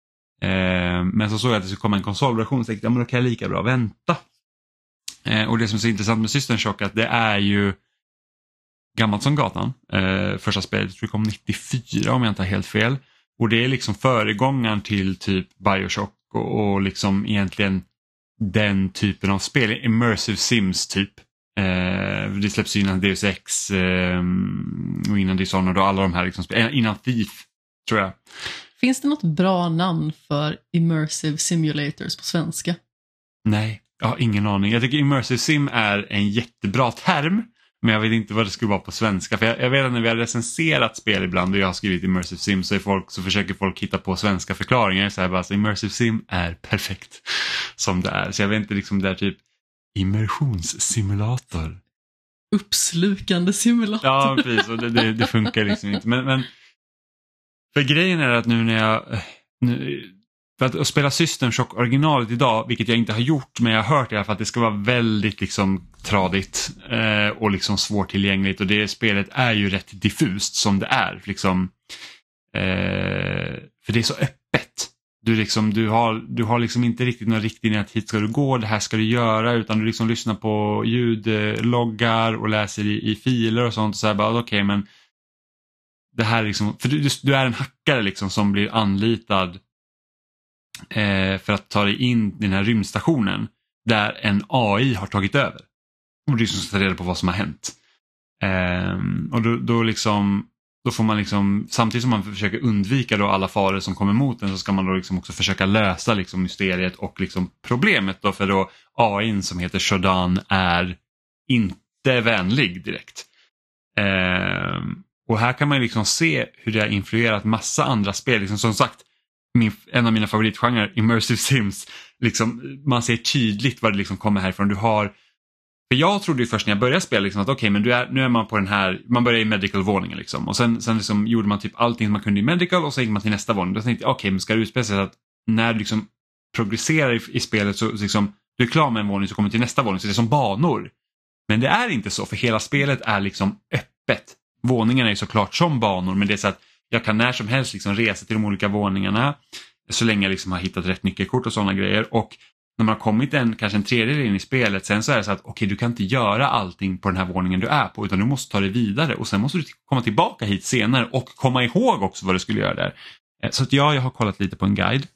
Speaker 1: Uh, men så såg jag att det skulle komma en konsolversion och tänkte, ja, men då kan jag lika bra vänta. Uh, och det som är så intressant med System Shock är att det är ju gammalt som gatan. Uh, första spelet, jag tror det kom nittiofyra om jag inte har helt fel. Och det är liksom föregångaren till typ Bioshock och, och liksom egentligen den typen av spel, immersive sims typ. Eh, det släpps innan Deus Ex eh, och innan Dishonored och alla de här liksom, spel- innan Thief tror jag.
Speaker 2: Finns det något bra namn för immersive simulators på svenska?
Speaker 1: Nej, jag har ingen aning. Jag tycker immersive sim är en jättebra term, men jag vet inte vad det skulle vara på svenska. För jag, jag vet att när vi har recenserat spel ibland och jag har skrivit immersive sim så, är folk, så försöker folk hitta på svenska förklaringar. Så här bara, så immersive sim är perfekt som det är. Så jag vet inte liksom det är typ immersionssimulator.
Speaker 2: Uppslukande simulator.
Speaker 1: Ja, precis. Och det, det, det funkar liksom inte. Men, men för grejen är att nu när jag... Nu, för att, att spela System Shock originalet idag, vilket jag inte har gjort, men jag har hört i alla fall att det ska vara väldigt liksom tradigt eh, och liksom svårtillgängligt. Och det spelet är ju rätt diffust som det är. Liksom, eh, för det är så öppet. Du, liksom, du har, du har liksom inte riktigt några riktlinjer att hit ska du gå, det här ska du göra, utan du liksom lyssnar på ljudloggar och läser i, i filer och sånt. Och så här bara, okej, okay, men det här är liksom, för du, du är en hackare liksom som blir anlitad eh, för att ta dig in i den här rymdstationen där en A I har tagit över. Och du liksom ska ta reda på vad som har hänt. Eh, och då, då liksom Då får man liksom, samtidigt som man försöker undvika då alla faror som kommer mot en, så ska man då liksom också försöka lösa liksom mysteriet och liksom problemet då, för då A I:n som heter Shodan är inte vänlig direkt. Eh, och här kan man liksom se hur det har influerat massa andra spel. Liksom, som sagt, min, en av mina favoritgenrer, Immersive Sims, liksom, man ser tydligt vad det liksom kommer härifrån. Du har För jag trodde ju först när jag började spela liksom att okej, okay, men du är, nu är man på den här, man börjar i medical-våningen liksom. Och sen, sen liksom gjorde man typ allting man kunde i medical och så gick man till nästa våning. Då tänkte jag, okej, okay, men ska du utspela sig så att när du liksom progresserar i, i spelet så liksom, du är klar med en våning så kommer du till nästa våning, så det är som banor. Men det är inte så, för hela spelet är liksom öppet. Våningarna är såklart som banor, men det är så att jag kan när som helst liksom resa till de olika våningarna så länge jag liksom har hittat rätt nyckelkort och sådana grejer. Och när man har kommit en, kanske en tredjedel in i spelet, sen så är det så att okej, okay, du kan inte göra allting på den här våningen du är på, utan du måste ta det vidare och sen måste du komma tillbaka hit senare och komma ihåg också vad du skulle göra där. Så att ja, jag har kollat lite på en guide.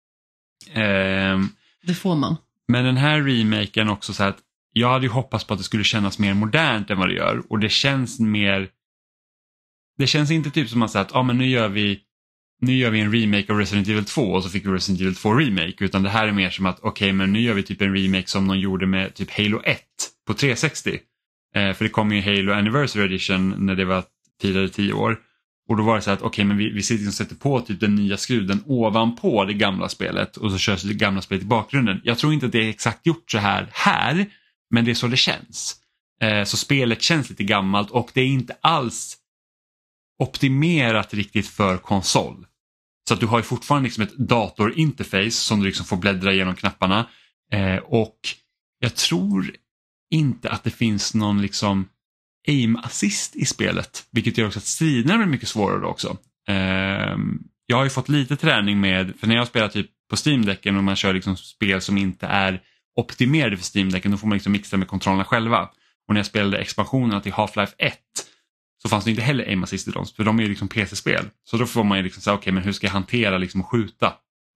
Speaker 1: Ehm,
Speaker 2: Det får man.
Speaker 1: men den här remaken också så här att jag hade ju hoppats på att det skulle kännas mer modernt än vad det gör, och det känns mer, det känns inte typ som att säga att ah, men nu gör vi Nu gör vi en remake av Resident Evil två och så fick vi Resident Evil två remake, utan det här är mer som att okej, okay, men nu gör vi typ en remake som de gjorde med typ Halo ett på trehundrasextio. Eh, för det kom ju Halo Anniversary Edition när det var tidigare tio år. Och då var det så att okej, okay, men vi, vi sitter och sätter på typ den nya skruden ovanpå det gamla spelet och så körs det gamla spelet i bakgrunden. Jag tror inte att det är exakt gjort så här här, men det är så det känns. Eh, så spelet känns lite gammalt och det är inte alls optimerat riktigt för konsol. Så att du har ju fortfarande liksom ett datorinterface som du liksom får bläddra igenom knapparna. Eh, och jag tror inte att det finns någon liksom aim assist i spelet. Vilket gör också att striderna blir mycket svårare också. Eh, jag har ju fått lite träning med, för när jag spelar typ på Steam-däcken och man kör liksom spel som inte är optimerade för Steam-däcken, då får man liksom mixa med kontrollerna själva. Och när jag spelade expansionerna till Half-Life ett så fanns det inte heller aim assist i dem, för de är ju liksom P C-spel. Så då får man ju liksom säga, okej, okay, men hur ska jag hantera liksom att skjuta?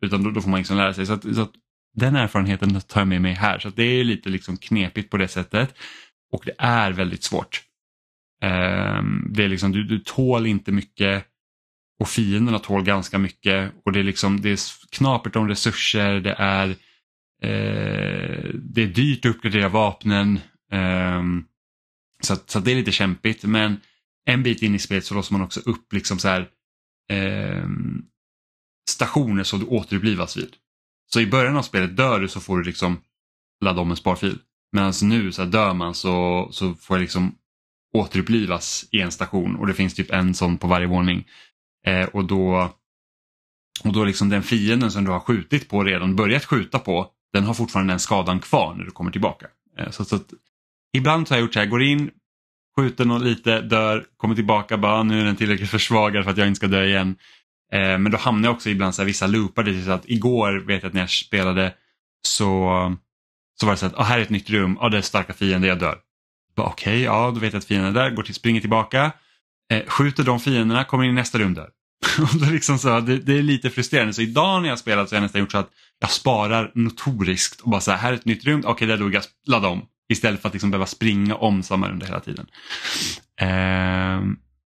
Speaker 1: utan då, då får man liksom lära sig. Så att, så att den erfarenheten tar jag med mig här. Så att det är lite liksom knepigt på det sättet. Och det är väldigt svårt. Um, det är liksom, du, du tål inte mycket och fienderna tål ganska mycket. Och det är liksom, det är knapert om resurser, det är eh, det är dyrt att uppgradera vapnen. Um, så, att, så att det är lite kämpigt. Men en bit in i spelet så låser man också upp liksom så här eh, stationer så du återupplivas vid. Så i början av spelet dör du så får du liksom ladda om en sparfil. Medan nu så här, dör man så, så får jag liksom återupplivas i en station. Och det finns typ en sån på varje våning. Eh, och då, och då liksom den fienden som du har skjutit på redan, börjat skjuta på, den har fortfarande den skadan kvar när du kommer tillbaka. Eh, så, så att, ibland så har jag gjort så här, går in, skjuter någon lite, dör, kommer tillbaka, bara nu är den tillräckligt försvagad för att jag inte ska dö igen. Eh, men då hamnar jag också ibland så här, vissa loopar. Det är så att igår vet jag att när jag spelade så, så var det så att ah, här är ett nytt rum, ah, det är starka fiender, jag dör. Okej, okay, ja då vet jag att fienden är där, går till, springer tillbaka, eh, skjuter de fienderna, kommer in i nästa rum, dör. Och det, är liksom så, det, det är lite frustrerande. Så idag när jag spelat så har jag nästan gjort så att jag sparar notoriskt och bara så här, här är ett nytt rum, okej okay, där dog jag, ladda om. Istället för att liksom behöva springa om samma runda hela tiden. Eh,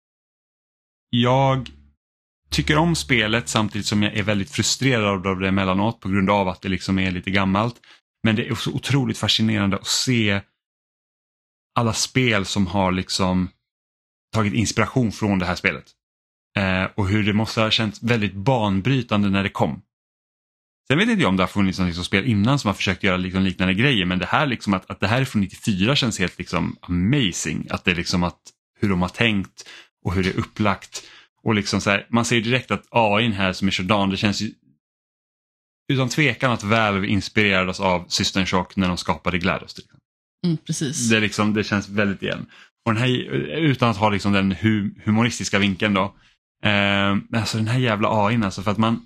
Speaker 1: jag tycker om spelet samtidigt som jag är väldigt frustrerad av det emellanåt på grund av att det liksom är lite gammalt. Men det är så otroligt fascinerande att se alla spel som har liksom tagit inspiration från det här spelet. Eh, och hur det måste ha känts väldigt banbrytande när det kom. Sen vet inte jag om det har funnits något liksom spel innan som har försökt göra liksom liknande grejer, men det här liksom att, att det här är från nittiofyra känns helt liksom amazing. Att det är liksom att hur de har tänkt och hur det är upplagt. Och liksom så här, man ser ju direkt att A I här som är Jordan, det känns ju utan tvekan att Valve inspirerades av System Shock när de skapade GLaDOS. Liksom.
Speaker 2: Mm, precis.
Speaker 1: Det, liksom, det känns väldigt igen. Och den här, utan att ha liksom den hu- humoristiska vinkeln då. Eh, alltså den här jävla A I, alltså för att man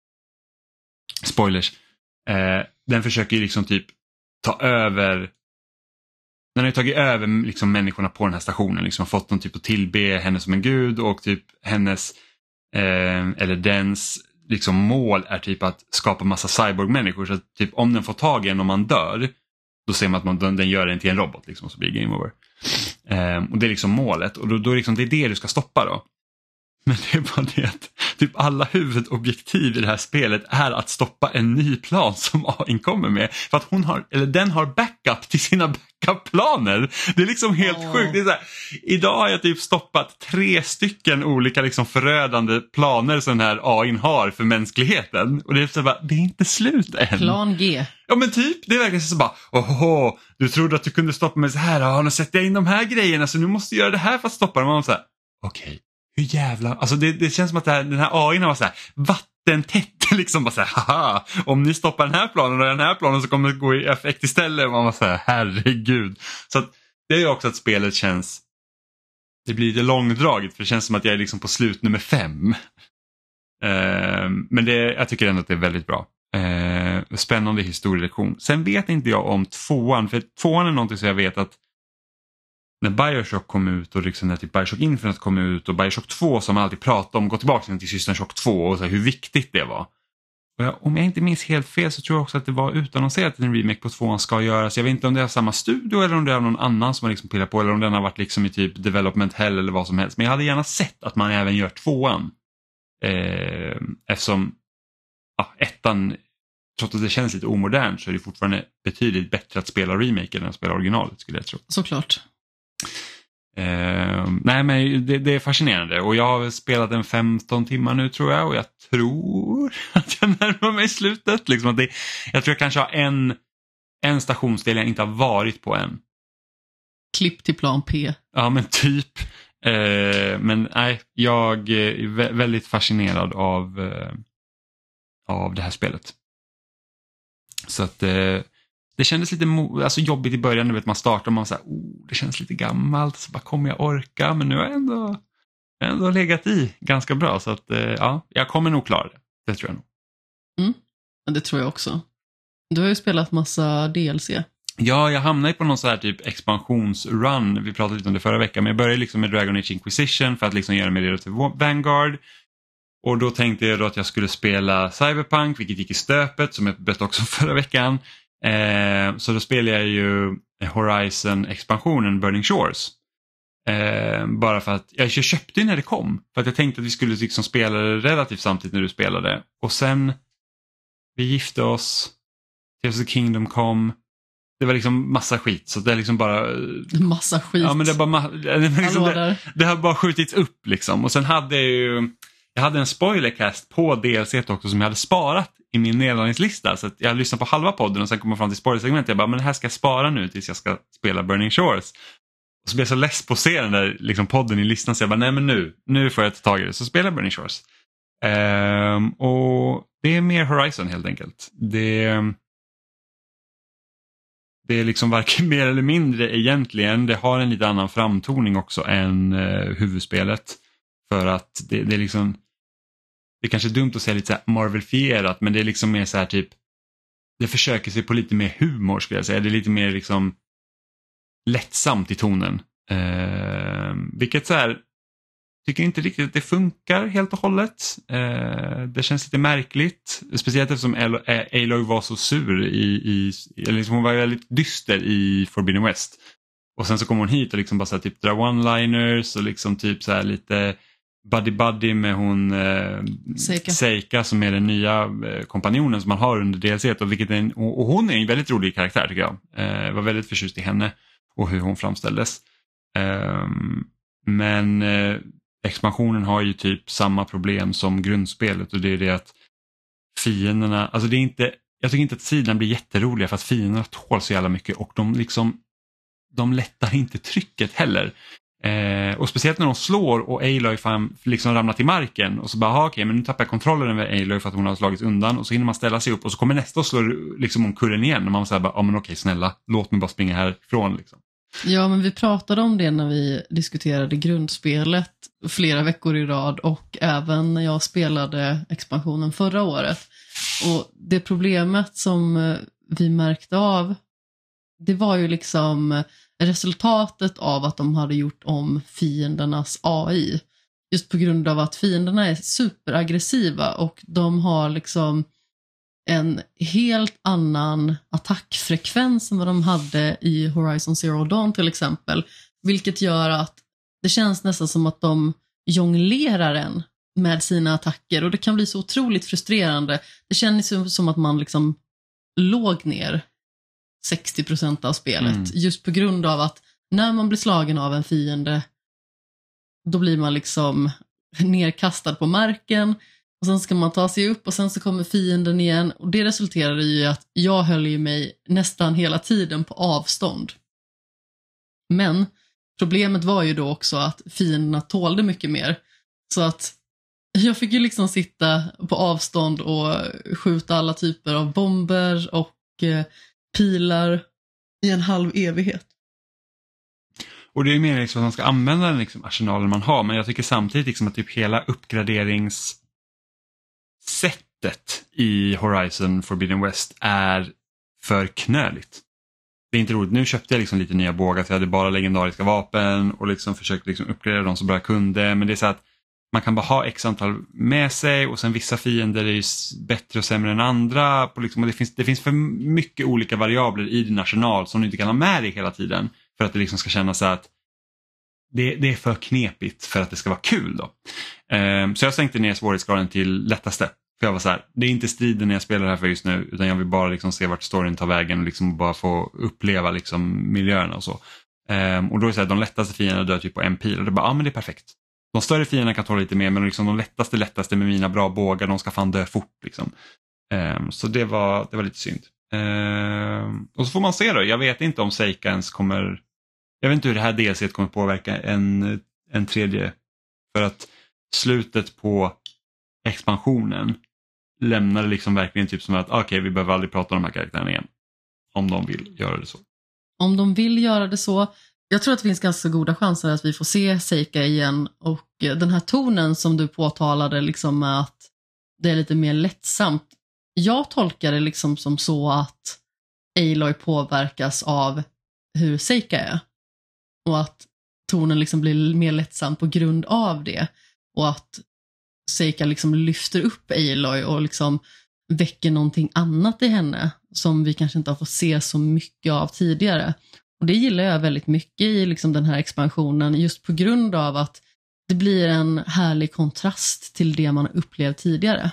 Speaker 1: spoilers, eh, den försöker ju liksom typ ta över, den har ju tagit över liksom människorna på den här stationen, liksom fått dem typ att tillbe henne som en gud och typ hennes eh, eller dens liksom mål är typ att skapa massa cyborg-människor, så att typ om den får tag i en och man dör, då ser man att man, den, den gör den till en robot liksom, så blir det game over. Eh, och det är liksom målet, och då, då är liksom, det är det du ska stoppa då. Men det är bara det att typ alla huvudobjektiv i det här spelet är att stoppa en ny plan som A I kommer med. För att hon har, eller den har backup till sina backup-planer. Det är liksom helt oh. sjukt. Det är så här, idag har jag typ stoppat tre stycken olika liksom förödande planer som den här A I har för mänskligheten. Och det är så bara, det är inte slut än.
Speaker 2: Plan G.
Speaker 1: Ja men typ, det är verkligen så bara, åh, du trodde att du kunde stoppa mig så här. Ja, nu sätter jag in de här grejerna så nu måste jag göra det här för att stoppa dem. Och man så här, okej. Okay. Hur jävla, alltså det, det känns som att det här, den här A I var så här vattentätt liksom, bara så här, haha, om ni stoppar den här planen och den här planen så kommer det gå i effekt istället. Och man var så här, herregud. Så att det är ju också att spelet känns, det blir lite långdraget för det känns som att jag är liksom på slut nummer fem. Uh, men det, jag tycker ändå att det är väldigt bra. Uh, spännande historielektion. Sen vet inte jag om tvåan, för tvåan är någonting som jag vet att när Bioshock kom ut och liksom när typ Bioshock Infinite kom ut och Bioshock två som man alltid pratar om, gå tillbaka till System Shock två och så här, hur viktigt det var. Och jag, om jag inte minns helt fel så tror jag också att det var utannonserat att en remake på tvåan ska göras. Jag vet inte om det är samma studio eller om det är någon annan som har liksom pillat på eller om den har varit liksom i typ development hell eller vad som helst. Men jag hade gärna sett att man även gör tvåan. Eh, eftersom ja, ettan, trots att det känns lite omodernt så är det fortfarande betydligt bättre att spela remake än att spela originalet skulle jag tro.
Speaker 2: Såklart.
Speaker 1: Uh, nej men det, det är fascinerande och jag har spelat en femton timmar nu tror jag och jag tror att jag närmar mig slutet liksom att det, jag tror jag kanske har en en stationsdel jag inte har varit på än.
Speaker 2: Klipp till plan P.
Speaker 1: Ja men typ uh, men nej, jag är väldigt fascinerad av uh, av det här spelet så att uh, det kändes lite mo- alltså jobbigt i början, du vet man startar och man säger, oh, det känns lite gammalt, så bara kommer jag orka, men nu har jag ändå, jag har ändå legat i ganska bra så att ja, jag kommer nog klara det, det tror jag nog.
Speaker 2: Mm, det tror jag också. Du har ju spelat massa D L C.
Speaker 1: Ja, jag hamnade på någon så här typ expansionsrun, vi pratade lite om det förra veckan, men jag började liksom med Dragon Age Inquisition för att liksom göra mig redo till Vanguard Och då tänkte jag då att jag skulle spela Cyberpunk, vilket gick i stöpet som jag berättade också förra veckan. Eh, så då spelade jag ju Horizon-expansionen Burning Shores. Eh, bara för att jag köpte när det kom. För att jag tänkte att vi skulle liksom spela det relativt samtidigt när du spelade. Och sen vi gifte oss, Tears of the Kingdom kom. Det var liksom massa skit. Så det är liksom bara...
Speaker 2: Massa skit?
Speaker 1: Ja, men det, är bara, det, liksom, det, det har bara skjutits upp liksom. Och sen hade jag ju... Jag hade en spoilercast på D L C också som jag hade sparat i min nedladdningslista. Så att jag lyssnade på halva podden och sen kom jag fram till spoilersegmentet. Jag bara, men det här ska jag spara nu tills jag ska spela Burning Shores. Och så blev jag så less på att se den där liksom, podden i listan. Så jag bara, nej men nu, nu får jag ta tag i det. Så spelar jag Burning Shores. Um, och det är mer Horizon helt enkelt. Det, det är liksom varken mer eller mindre egentligen. Det har en lite annan framtoning också än uh, huvudspelet. För att det, det är liksom... Det är kanske dumt att säga lite så här Marvel-fierat, men det är liksom mer så här typ... Det försöker sig på lite mer humor skulle jag säga. Det är lite mer liksom lättsamt i tonen. Eh, vilket så här... Tycker inte riktigt att det funkar helt och hållet. Eh, det känns lite märkligt. Speciellt eftersom Aloy var så sur i... i eller liksom hon var väldigt dyster i Forbidden West. Och sen så kommer hon hit och liksom bara så här, typ drar one-liners och liksom typ så här lite... buddy-buddy med hon eh,
Speaker 2: Seika.
Speaker 1: Seika som är den nya eh, kompanjonen som man har under D L C och, vilket är en, och, och hon är en väldigt rolig karaktär tycker jag. Eh, var väldigt förtjust i henne och hur hon framställdes. Eh, men eh, expansionen har ju typ samma problem som grundspelet och det är det att fienderna, alltså det är inte, jag tycker inte att sidan blir jätteroliga för att fienderna tål så jävla mycket och de liksom de lättar inte trycket heller. Eh, och speciellt när de slår och Aloy fan, liksom ramlar till marken och så bara, okej okay, men nu tappar jag kontrollen över Aloy för att hon har slagits undan och så hinner man ställa sig upp och så kommer nästa och slår liksom om kurren igen och man säger bara, ja men okej okay, snälla, låt mig bara springa härifrån liksom.
Speaker 2: Ja, men vi pratade om det när vi diskuterade grundspelet flera veckor i rad och även när jag spelade expansionen förra året. Och det problemet som vi märkte av, det var ju liksom resultatet av att de hade gjort om fiendernas A I. Just på grund av att fienderna är superaggressiva och de har liksom en helt annan attackfrekvens än vad de hade i Horizon Zero Dawn till exempel. Vilket gör att det känns nästan som att de jonglerar en med sina attacker och det kan bli så otroligt frustrerande. Det känns som att man liksom låg ner sextio procent av spelet. Mm. Just på grund av att när man blir slagen av en fiende då blir man liksom nerkastad på marken och sen ska man ta sig upp och sen så kommer fienden igen och det resulterade i att jag höll ju mig nästan hela tiden på avstånd. Men problemet var ju då också att fienderna tålde mycket mer. Så att jag fick ju liksom sitta på avstånd och skjuta alla typer av bomber och eh, pilar i en halv evighet.
Speaker 1: Och det är mer liksom att man ska använda den liksom arsenalen man har, men jag tycker samtidigt liksom att typ hela uppgraderingssättet i Horizon Forbidden West är för knöligt. Det är inte roligt. Nu köpte jag liksom lite nya bågar så jag hade bara legendariska vapen och liksom försökte liksom uppgradera dem så bra jag kunde, men det är så att man kan bara ha x antal med sig och sen vissa fiender är ju bättre och sämre än andra. På liksom, och det, finns, det finns för mycket olika variabler i din arsenal som du inte kan ha med dig hela tiden för att det liksom ska kännas så att det, det är för knepigt för att det ska vara kul då. Um, så jag sänkte ner svårighetsgraden till lättaste. För jag var så här, det är inte striden när jag spelar här för just nu utan jag vill bara liksom se vart storyn tar vägen och liksom bara få uppleva liksom miljöerna och så. Um, och då är det så här, de lättaste fienderna dör typ på en pil och det bara, ja men det är perfekt. De större fienderna kan ta lite mer men liksom de lättaste lättaste med mina bra bågar de ska fan dö fort liksom. Um, så det var, det var lite synd. Um, och så får man se då, jag vet inte om Seika ens kommer, jag vet inte hur det här D L C kommer påverka en, en tredje, för att slutet på expansionen lämnade liksom verkligen typ som att okej okay, vi behöver aldrig prata om de här karaktärerna igen om de vill göra det så.
Speaker 2: Om de vill göra det så, jag tror att det finns ganska goda chanser att vi får se Seika igen och den här tonen som du påtalade liksom med att det är lite mer lättsamt. Jag tolkar det liksom som så att Aloy påverkas av hur Seika är och att tonen liksom blir mer lättsam på grund av det och att Seika liksom lyfter upp Aloy och liksom väcker någonting annat i henne som vi kanske inte har fått se så mycket av tidigare. Och det gillar jag väldigt mycket i liksom den här expansionen, just på grund av att det blir en härlig kontrast till det man har upplevt tidigare.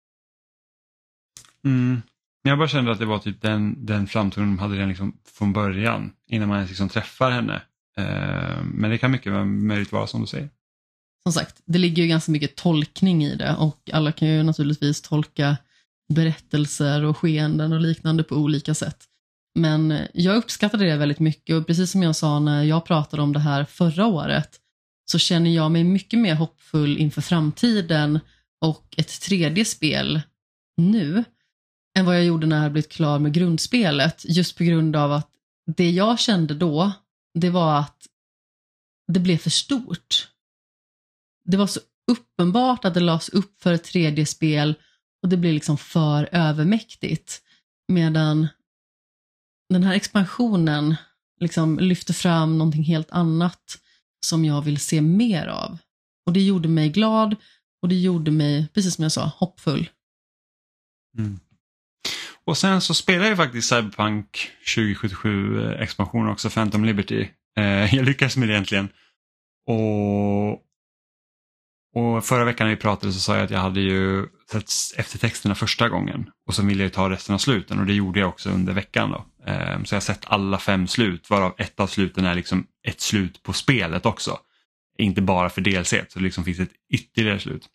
Speaker 1: Mm. Jag bara kände att det var typ den, den framtoningen de hade den liksom från början, innan man ens liksom träffar henne. Eh, men det kan mycket möjligt vara som du säger.
Speaker 2: Som sagt, det ligger ju ganska mycket tolkning i det, och alla kan ju naturligtvis tolka berättelser och skeenden och liknande på olika sätt. Men jag uppskattade det väldigt mycket, och precis som jag sa när jag pratade om det här förra året, så känner jag mig mycket mer hoppfull inför framtiden och ett tredje spel nu än vad jag gjorde när jag blivit klar med grundspelet, just på grund av att det jag kände då, det var att det blev för stort. Det var så uppenbart att det lades upp för ett tredje spel, och det blev liksom för övermäktigt, medan den här expansionen liksom lyfter fram någonting helt annat som jag vill se mer av. Och det gjorde mig glad, och det gjorde mig, precis som jag sa, hoppfull.
Speaker 1: Mm. Och sen så spelar jag faktiskt Cyberpunk tjugo sjuttiosju-expansionen också, Phantom Liberty. Eh, jag lyckades med det egentligen. Och, och förra veckan när vi pratade så sa jag att jag hade ju sett eftertexterna första gången. Och så ville jag ta resten av sluten, och det gjorde jag också under veckan då. Eh, så jag har sett alla fem slut, varav ett av sluten är liksom ett slut på spelet också. Inte bara för D L C, så det liksom finns ett ytterligare slut.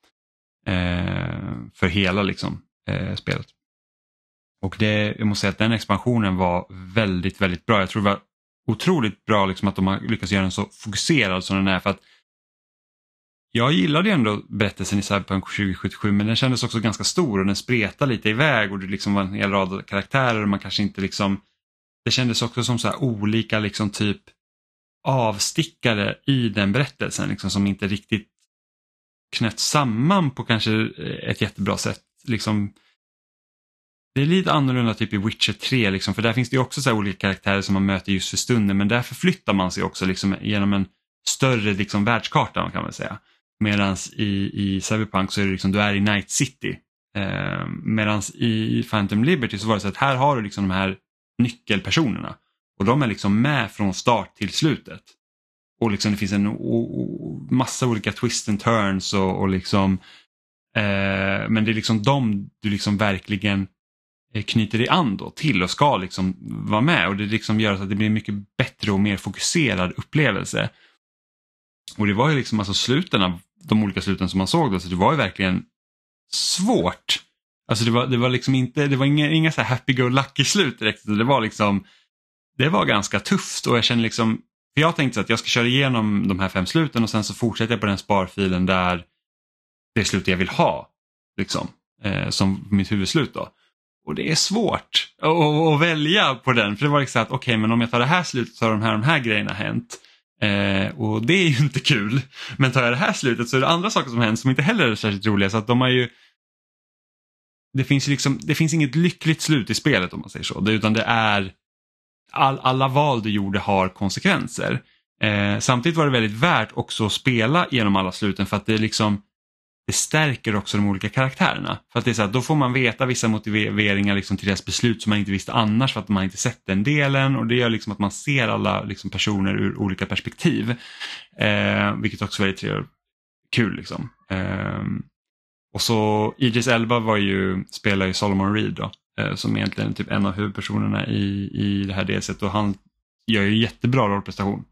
Speaker 1: Eh, för hela liksom eh, spelet. Och det, jag måste säga att den expansionen var väldigt, väldigt bra. Jag tror det var otroligt bra liksom att de har lyckats göra den så fokuserad som den är. För att jag gillade ändå berättelsen i Cyberpunk tjugo sjuttiosju, men den kändes också ganska stor och den spretade lite iväg, och det liksom var en hel rad karaktärer och man kanske inte liksom... Det kändes också som så här olika liksom typ avstickare i den berättelsen liksom, som inte riktigt knöt samman på kanske ett jättebra sätt. Liksom... Det är lite annorlunda typ i Witcher tre, liksom, för där finns det också så här olika karaktärer som man möter just för stunden, men där förflyttar man sig också liksom genom en större liksom världskarta, kan man säga. Medan i, i Cyberpunk så är det liksom, du är i Night City. Eh, Medan i Phantom Liberty så var det så att här har du liksom de här nyckelpersonerna, och de är liksom med från start till slutet. Och liksom det finns en o, o, massa olika twist and turns och, och liksom eh, men det är liksom de du liksom verkligen knyter dig an då till och ska liksom vara med, och det liksom gör så att det blir en mycket bättre och mer fokuserad upplevelse. Och det var ju liksom alltså sluten av de olika sluten som man såg då, så det var ju verkligen svårt. Alltså det var, det var liksom inte, det var inga, inga så här happy-go-lucky slut direkt, det var liksom, det var ganska tufft, och jag känner liksom, för jag tänkte att jag ska köra igenom de här fem sluten och sen så fortsätter jag på den sparfilen där det är slutet jag vill ha liksom, eh, som mitt huvudslut då. Och det är svårt att, att välja på den, för det var liksom att okej, okay, men om jag tar det här slutet så har de här, de här grejerna hänt. Eh, och det är ju inte kul. Men tar jag det här slutet så är det andra saker som hänt som inte heller är särskilt roliga, så att de har ju... Det finns ju liksom, det finns inget lyckligt slut i spelet om man säger så, det, utan det är all, alla val du gjorde har konsekvenser. Eh, samtidigt var det väldigt värt också att spela genom alla sluten, för att det liksom det stärker också de olika karaktärerna. För att det är så att då får man veta vissa motiveringar liksom till deras beslut som man inte visste annars, för att man inte sett den delen, och det gör liksom att man ser alla liksom personer ur olika perspektiv. Eh, vilket också är väldigt trevligt, kul liksom. Eh, och så Idris Elba var ju, spelar ju Solomon Reed då, eh, som egentligen är typ en av huvudpersonerna i, i det här D L C, och han gör ju jättebra rollprestation.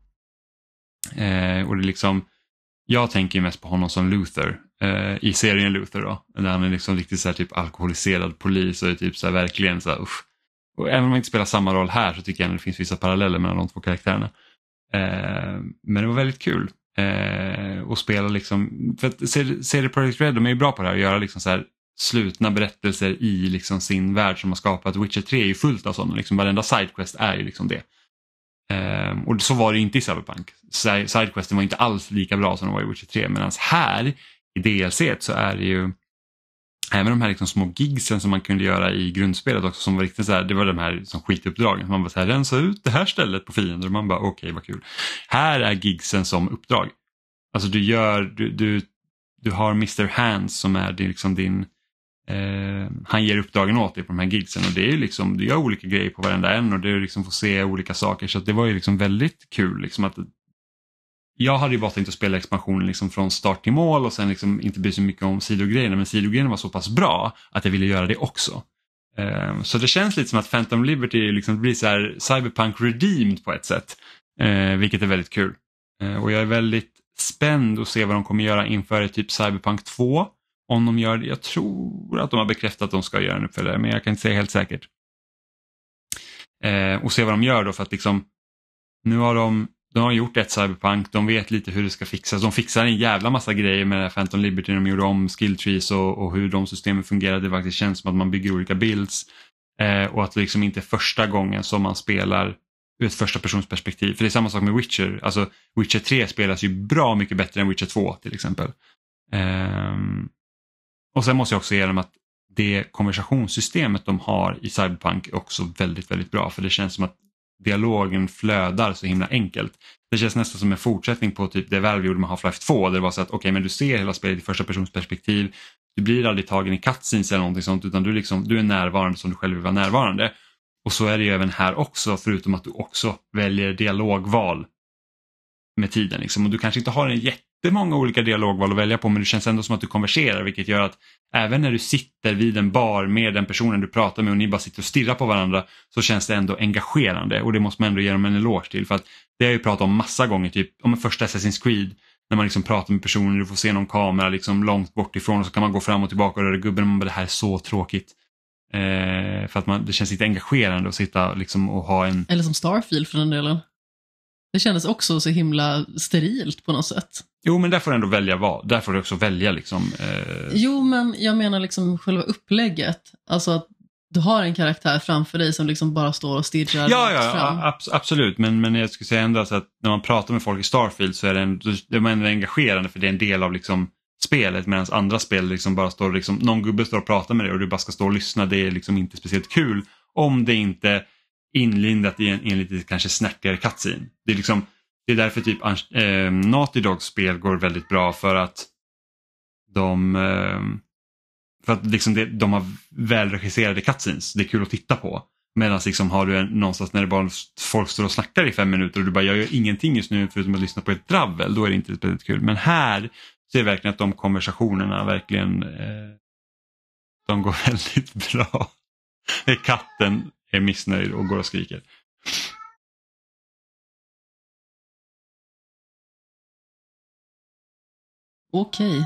Speaker 1: Eh, och det är liksom, jag tänker ju mest på honom som Luther eh, i serien Luther då, där han är liksom riktigt så här typ alkoholiserad polis och är typ så här verkligen så här, usch. Och även om man inte spelar samma roll här så tycker jag att det finns vissa paralleller mellan de två karaktärerna. Eh, men det var väldigt kul eh, att spela liksom, för att C D Projekt Red, de är ju bra på det här, att göra liksom så här slutna berättelser i liksom sin värld som har skapat. Witcher tre är ju fullt av sådana, liksom varenda sidequest är ju liksom det. Um, och så var det inte i Cyberpunk. Sidequesten var inte alls lika bra som de var i Witcher tre, medan här i D L C så är det ju även de här liksom små gigsen som man kunde göra i grundspelet också, som var riktigt så här, det var de här som skituppdragen. Man bara så här, rensa ut det här stället på fiender, och man bara okej, okay, vad kul. Här är gigsen som uppdrag. Alltså du gör, du, du du har mister Hands som är din, liksom din eh, han ger uppdragen åt dig på de här gigsen och det är ju liksom, du gör olika grejer på varenda en och det är liksom får se olika saker så att det var ju liksom väldigt kul liksom att jag hade ju bara tänkt att spela expansionen liksom från start till mål och sen liksom inte bry så mycket om sidogrejerna men sidogrejerna var så pass bra att jag ville göra det också. Um, så det känns lite som att Phantom Liberty liksom blir så här Cyberpunk redeemed på ett sätt. Uh, vilket är väldigt kul. Uh, och jag är väldigt spänd att se vad de kommer göra inför typ Cyberpunk två. Om de gör det. Jag tror att de har bekräftat att de ska göra en uppföljare men jag kan inte säga helt säkert. Uh, och se vad de gör då för att liksom nu har de De har gjort ett Cyberpunk, de vet lite hur det ska fixas. De fixar en jävla massa grejer med Phantom Liberty. De gjorde om skill trees och, och hur de systemen fungerar. Det faktiskt känns som att man bygger olika builds. Eh, och att det liksom inte är första gången som man spelar ur ett första persons perspektiv. För det är samma sak med Witcher. Alltså Witcher tre spelas ju bra mycket bättre än Witcher två till exempel. Eh, och sen måste jag också ge dem att det konversationssystemet de har i Cyberpunk är också väldigt, väldigt bra. För det känns som att dialogen flödar så himla enkelt. Det känns nästan som en fortsättning på typ det Valve gjorde med Half-Life två där det var så att okej okay, men du ser hela spelet i första persons perspektiv. Du blir aldrig tagen i cutscenes eller någonting sånt utan du, liksom, du är närvarande som du själv vill vara närvarande. Och så är det ju även här också förutom att du också väljer dialogval med tiden. Liksom. Och du kanske inte har en jättemånga olika dialogval att välja på men det känns ändå som att du konverserar vilket gör att även när du sitter vid en bar med den personen du pratar med och ni bara sitter och stirrar på varandra så känns det ändå engagerande och det måste man ändå ge dem en eloge till för att det har jag ju pratat om massa gånger typ om en första Assassin's Creed när man liksom pratar med personer du får se någon kamera liksom långt bort ifrån och så kan man gå fram och tillbaka och röra gubben och man bara det här är så tråkigt eh, för att man, det känns lite engagerande att sitta liksom och ha en...
Speaker 2: Eller som Starfield för den delen. Det kändes också så himla sterilt på något sätt.
Speaker 1: Jo, men där får du ändå välja vad. Där får du också välja liksom. Eh...
Speaker 2: Jo, men jag menar liksom själva upplägget. Alltså att du har en karaktär framför dig som liksom bara står och stirrar
Speaker 1: ja, ja,
Speaker 2: fram.
Speaker 1: Ja, ab- absolut. Men, men jag skulle säga ändå så att när man pratar med folk i Starfield så är det, en, det är ändå engagerande för det är en del av liksom spelet medan andra spel liksom bara står liksom, någon gubbe står och pratar med dig och du bara ska stå och lyssna. Det är liksom inte speciellt kul om det inte inlindat i en, i en lite kanske snärtigare cutscene. Det är liksom det är därför typ eh, Naughty Dogs spel går väldigt bra för att de eh, för att liksom det, de har välregisserade cutscenes. Det är kul att titta på. Medan liksom har du en, någonstans när det bara folk står och snackar i fem minuter och du bara jag gör ingenting just nu förutom att lyssna på ett dravel. Då är det inte väldigt kul. Men här så är det verkligen att de konversationerna verkligen eh, de går väldigt bra. Katten är missnöjd och går och skriker.
Speaker 2: Okej.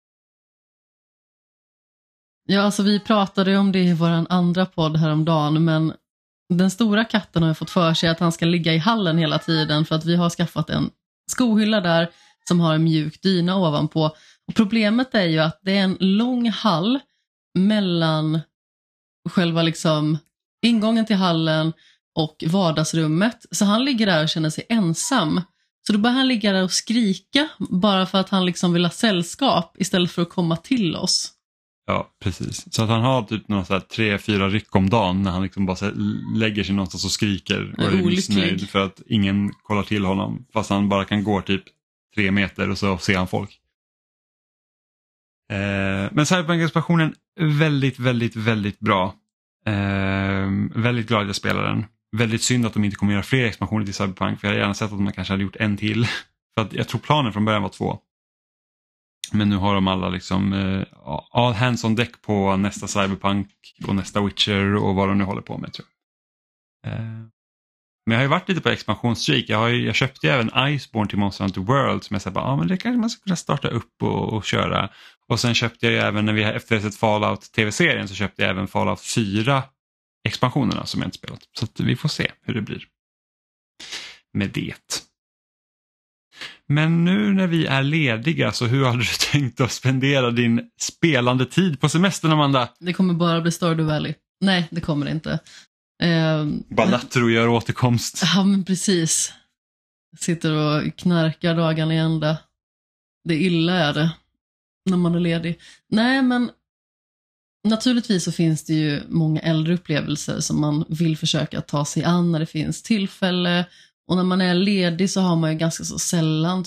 Speaker 2: Ja, alltså vi pratade om det i vår andra podd häromdagen, men den stora katten har fått för sig att han ska ligga i hallen hela tiden för att vi har skaffat en skohylla där som har en mjuk dyna ovanpå. Och problemet är ju att det är en lång hall mellan själva liksom ingången till hallen och vardagsrummet. Så han ligger där och känner sig ensam. Så då börjar han ligga där och skrika bara för att han liksom vill ha sällskap istället för att komma till oss.
Speaker 1: Ja, precis. Så att han har typ några så här tre, fyra ryck om dagen när han liksom bara så här lägger sig någonstans och skriker och är missnöjd för att ingen kollar till honom. Fast han bara kan gå typ tre meter och så ser han folk. Eh, men Cyberpunk-expansionen är väldigt, väldigt, väldigt bra. Eh, väldigt glad att jag spelar den. Väldigt synd att de inte kommer göra fler expansioner till Cyberpunk för jag hade gärna sett att man kanske hade gjort en till. För att jag tror planen från början var två. Men nu har de alla liksom eh, all hands on deck på nästa Cyberpunk och nästa Witcher och vad de nu håller på med tror jag. Eh, men jag har ju varit lite på expansionsstreak. Jag, har ju, jag köpte ju även Iceborne till Monster Hunter World som jag sa bara, ah, men det kanske man ska kunna starta upp och, och köra. Och sen köpte jag ju även när vi efter sett Fallout tv-serien så köpte jag även Fallout fyra expansionerna som jag inte spelat. Så att vi får se hur det blir med det. Men nu när vi är lediga så hur hade du tänkt att spendera din spelande tid på semestern, Amanda?
Speaker 2: Det kommer bara bli Stardew Valley. Nej, det kommer det inte. Eh,
Speaker 1: Balatro gör återkomst.
Speaker 2: Ja, men precis. Sitter och knarkar dagarna i ända. Det är illa är det när man är ledig. Nej, men naturligtvis så finns det ju många äldre upplevelser som man vill försöka ta sig an när det finns tillfälle. Och när man är ledig så har man ju ganska så sällan typ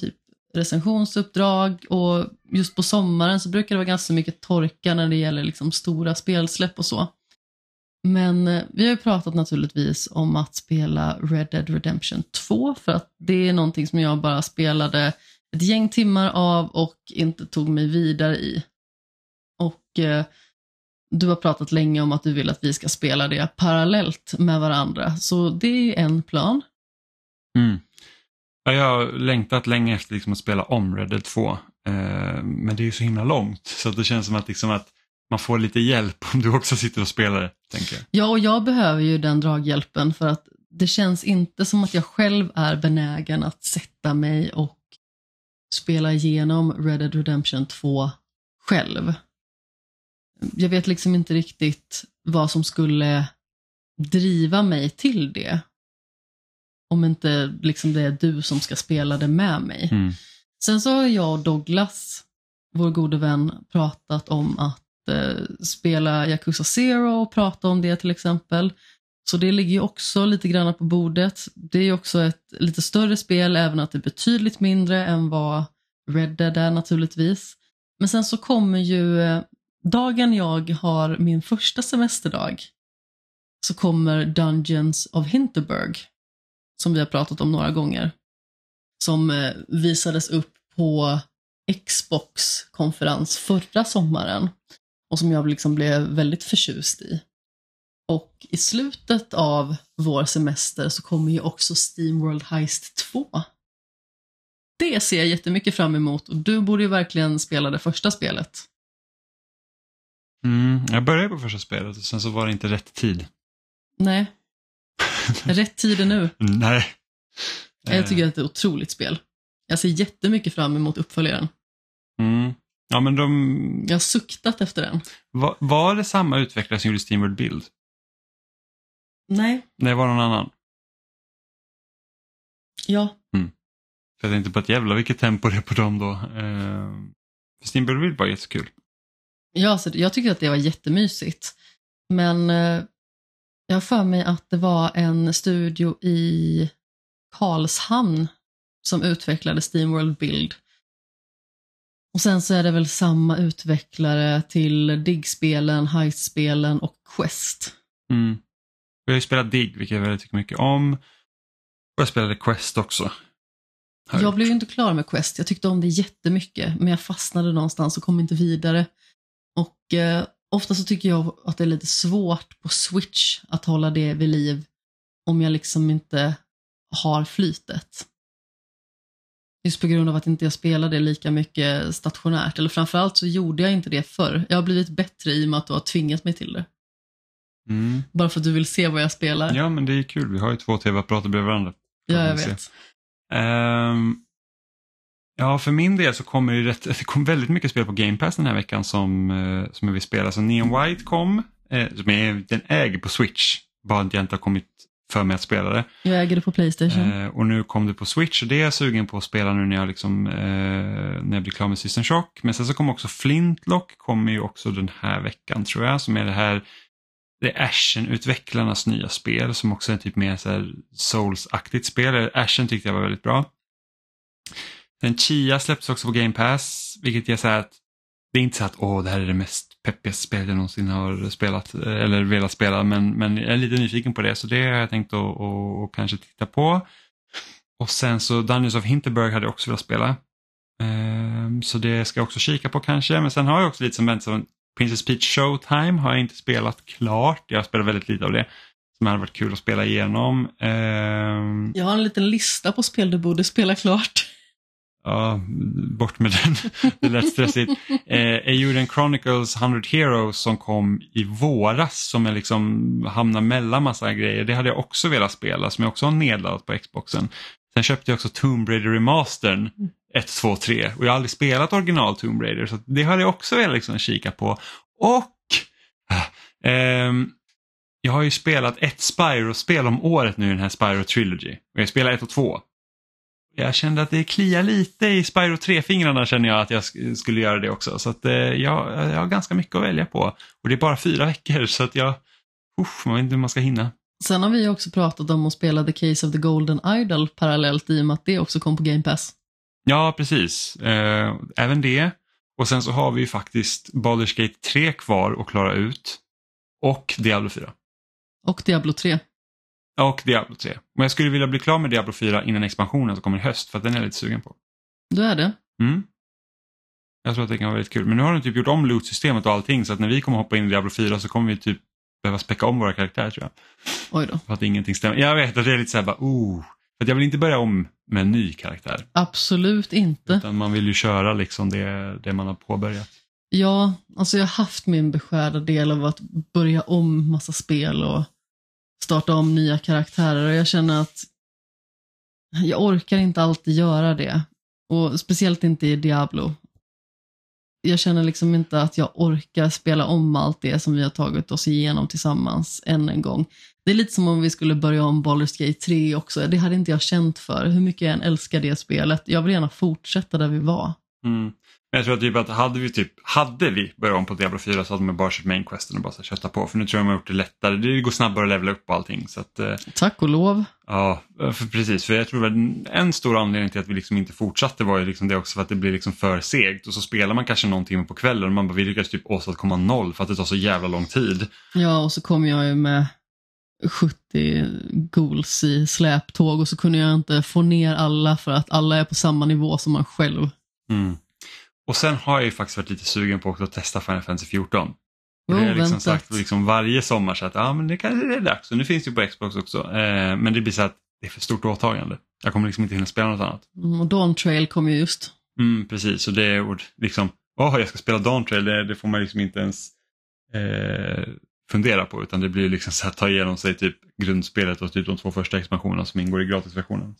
Speaker 2: recensionsuppdrag, och just på sommaren så brukar det vara ganska mycket torka när det gäller liksom stora spelsläpp och så. Men eh, vi har ju pratat naturligtvis om att spela Red Dead Redemption två, för att det är någonting som jag bara spelade ett gäng timmar av och inte tog mig vidare i. Och eh, du har pratat länge om att du vill att vi ska spela det parallellt med varandra, så det är ju en plan.
Speaker 1: Mm. Ja, jag har längtat länge efter liksom att spela om Red Dead två, eh, men det är ju så himla långt, så att det känns som att, liksom att man får lite hjälp om du också sitter och spelar det, tänker jag.
Speaker 2: Ja, och jag behöver ju den draghjälpen, för att det känns inte som att jag själv är benägen att sätta mig och spela igenom Red Dead Redemption två själv. Jag vet liksom inte riktigt vad som skulle driva mig till det. Om inte liksom det är du som ska spela det med mig.
Speaker 1: Mm.
Speaker 2: Sen så har jag och Douglas, vår gode vän, pratat om att eh, spela Yakuza Zero och prata om det till exempel. Så det ligger ju också lite grann på bordet. Det är ju också ett lite större spel, även att det är betydligt mindre än vad Red Dead är naturligtvis. Men sen så kommer ju eh, dagen jag har min första semesterdag, så kommer Dungeons of Hinterberg, som vi har pratat om några gånger, som eh, visades upp på Xbox-konferens förra sommaren och som jag liksom blev väldigt förtjust i. Och i slutet av vår semester så kommer ju också SteamWorld Heist två. Det ser jag jättemycket fram emot, och du borde ju verkligen spela det första spelet.
Speaker 1: Mm, jag började på första spelet och sen så var det inte rätt tid.
Speaker 2: Nej. Rätt tid är nu.
Speaker 1: Nej.
Speaker 2: Jag tycker att det är ett otroligt spel. Jag ser jättemycket fram emot uppföljaren.
Speaker 1: Mm. Ja, men de...
Speaker 2: Jag har suktat efter den.
Speaker 1: Var, var det samma utvecklare som gjorde SteamWorld Build?
Speaker 2: Nej.
Speaker 1: Nej, var någon annan?
Speaker 2: Ja.
Speaker 1: Mm. För jag tänkte på att jävla vilket tempo det är på dem då. Uh, SteamWorld Build var jättekul.
Speaker 2: Ja, så jag tycker att det var jättemysigt. Men eh, jag har för mig att det var en studio i Karlshamn som utvecklade SteamWorld Build. Och sen så är det väl samma utvecklare till Dig-spelen, Heist-spelen och Quest.
Speaker 1: Mm. Jag har ju spelat Dig, vilket jag väldigt tycker mycket om. Och jag spelade Quest också.
Speaker 2: Jag gjort. blev ju inte klar med Quest. Jag tyckte om det jättemycket, men jag fastnade någonstans och kom inte vidare. Och eh, ofta så tycker jag att det är lite svårt på Switch att hålla det vid liv om jag liksom inte har flytet. Just på grund av att inte jag spelade lika mycket stationärt. Eller framförallt så gjorde jag inte det förr. Jag har blivit bättre i och med att du har tvingat mig till det.
Speaker 1: Mm.
Speaker 2: Bara för att du vill se vad jag spelar.
Speaker 1: Ja, men det är kul. Vi har ju två tv-apparater bredvid varandra.
Speaker 2: Ja, jag vet.
Speaker 1: Um, ja, för min del så kommer det, rätt, det kom väldigt mycket spel på Game Pass den här veckan som, uh, som jag vill spela. Så Neon White kom, uh, som är, den äger på Switch. Bara att jag inte har kommit för mig att spela det.
Speaker 2: Jag äger det på PlayStation.
Speaker 1: Uh, och nu kom det på Switch, och det är jag sugen på att spela nu när jag, liksom, uh, när jag blir klar med System Shock. Men sen så kommer också Flintlock, kommer ju också den här veckan tror jag, som är det här, det är Ashen-utvecklarnas nya spel som också är typ mer så här Souls-aktigt spel. Ashen tyckte jag var väldigt bra. Den Chia släpps också på Game Pass, vilket jag säger att det är inte så att åh, det här är det mest peppigaste spelet jag någonsin har spelat eller velat spela, men, men jag är lite nyfiken på det, så det har jag tänkt att och, och kanske titta på. Och sen så Dungeons of Hinterberg hade jag också velat spela. Um, så det ska jag också kika på kanske, men sen har jag också lite som väntat som Princess Peach Showtime har jag inte spelat klart. Jag har spelat väldigt lite av det som hade varit kul att spela igenom. Um,
Speaker 2: jag har en liten lista på spel du borde spela klart.
Speaker 1: Ja, bort med den. Det lät stressigt. Eh, Euden Chronicles hundred Heroes som kom i våras, som jag liksom hamnar mellan massa grejer. Det hade jag också velat spela, som jag också har nedladdat på Xboxen. Sen köpte jag också Tomb Raider Remastern ett, två, tre. Och jag har aldrig spelat original Tomb Raider, så det hade jag också velat liksom kika på. Och äh, eh, jag har ju spelat ett Spyro-spel om året nu i den här Spyro Trilogy. Och jag spelar ett och två. Jag kände att det kliar lite i Spyro tre-fingrarna, känner jag att jag skulle göra det också. Så att eh, jag, jag har ganska mycket att välja på. Och det är bara fyra veckor, så att jag... Uff, man vet inte hur man ska hinna.
Speaker 2: Sen har vi också pratat om att spela The Case of the Golden Idol parallellt, i och med att det också kom på Game Pass.
Speaker 1: Ja, precis. Eh, även det. Och sen så har vi ju faktiskt Baldur's Gate tre kvar att klara ut. Och Diablo fyra.
Speaker 2: Och Diablo tre.
Speaker 1: Och Diablo tre. Men jag skulle vilja bli klar med Diablo fyra innan expansionen som kommer i höst. För att den är jag lite sugen på.
Speaker 2: Du är det?
Speaker 1: Mm. Jag tror att det kan vara väldigt kul. Men nu har de typ gjort om loot-systemet och allting. Så att när vi kommer hoppa in i Diablo fyra så kommer vi typ behöva späcka om våra karaktärer, tror jag.
Speaker 2: Oj då.
Speaker 1: För att ingenting stämmer. Jag vet att det är lite så här bara, oh. För att jag vill inte börja om med en ny karaktär.
Speaker 2: Absolut inte.
Speaker 1: Utan man vill ju köra liksom det, det man har påbörjat.
Speaker 2: Ja, alltså jag har haft min beskärda del av att börja om massa spel och starta om nya karaktärer. Och jag känner att jag orkar inte alltid göra det. Och speciellt inte i Diablo. Jag känner liksom inte att jag orkar spela om allt det som vi har tagit oss igenom tillsammans än en gång. Det är lite som om vi skulle börja om Baldur's Gate tre också. Det hade inte jag känt för. Hur mycket jag än älskar det spelet. Jag vill gärna fortsätta där vi var.
Speaker 1: Mm. Men jag tror typ att hade vi typ hade vi börjat om på Diablo fyra så hade man bara kört main questen och bara så kötta på. För nu tror jag man har gjort det lättare. Det går snabbare att levela upp och allting. Så att, eh,
Speaker 2: Tack och lov.
Speaker 1: Ja, för precis. För jag tror att en stor anledning till att vi liksom inte fortsatte var ju liksom det också för att det blir liksom för segt. Och så spelar man kanske någon timme på kvällen och man bara, vi lyckas typ åstadkomma noll för att det tar så jävla lång tid.
Speaker 2: Ja, och så kom jag ju med sjuttio goals i släptåg och så kunde jag inte få ner alla för att alla är på samma nivå som man själv.
Speaker 1: Mm. Och sen har jag ju faktiskt varit lite sugen på att testa Final Fantasy fjorton. Och
Speaker 2: Oh,
Speaker 1: det är liksom
Speaker 2: väntat.
Speaker 1: sagt liksom varje sommar så att ja, men det kanske är dags. Och nu finns det ju på Xbox också. Eh, men det blir så att det är för stort åtagande. Jag kommer liksom inte hinna spela något annat.
Speaker 2: Mm, och Dawn Trail kom ju just.
Speaker 1: Mm, precis, och det är liksom, åh oh, jag ska spela Dawn Trail, det, det får man liksom inte ens eh, fundera på. Utan det blir liksom så att ta igenom sig typ grundspelet och typ de två första expansionerna som ingår i gratisversionen.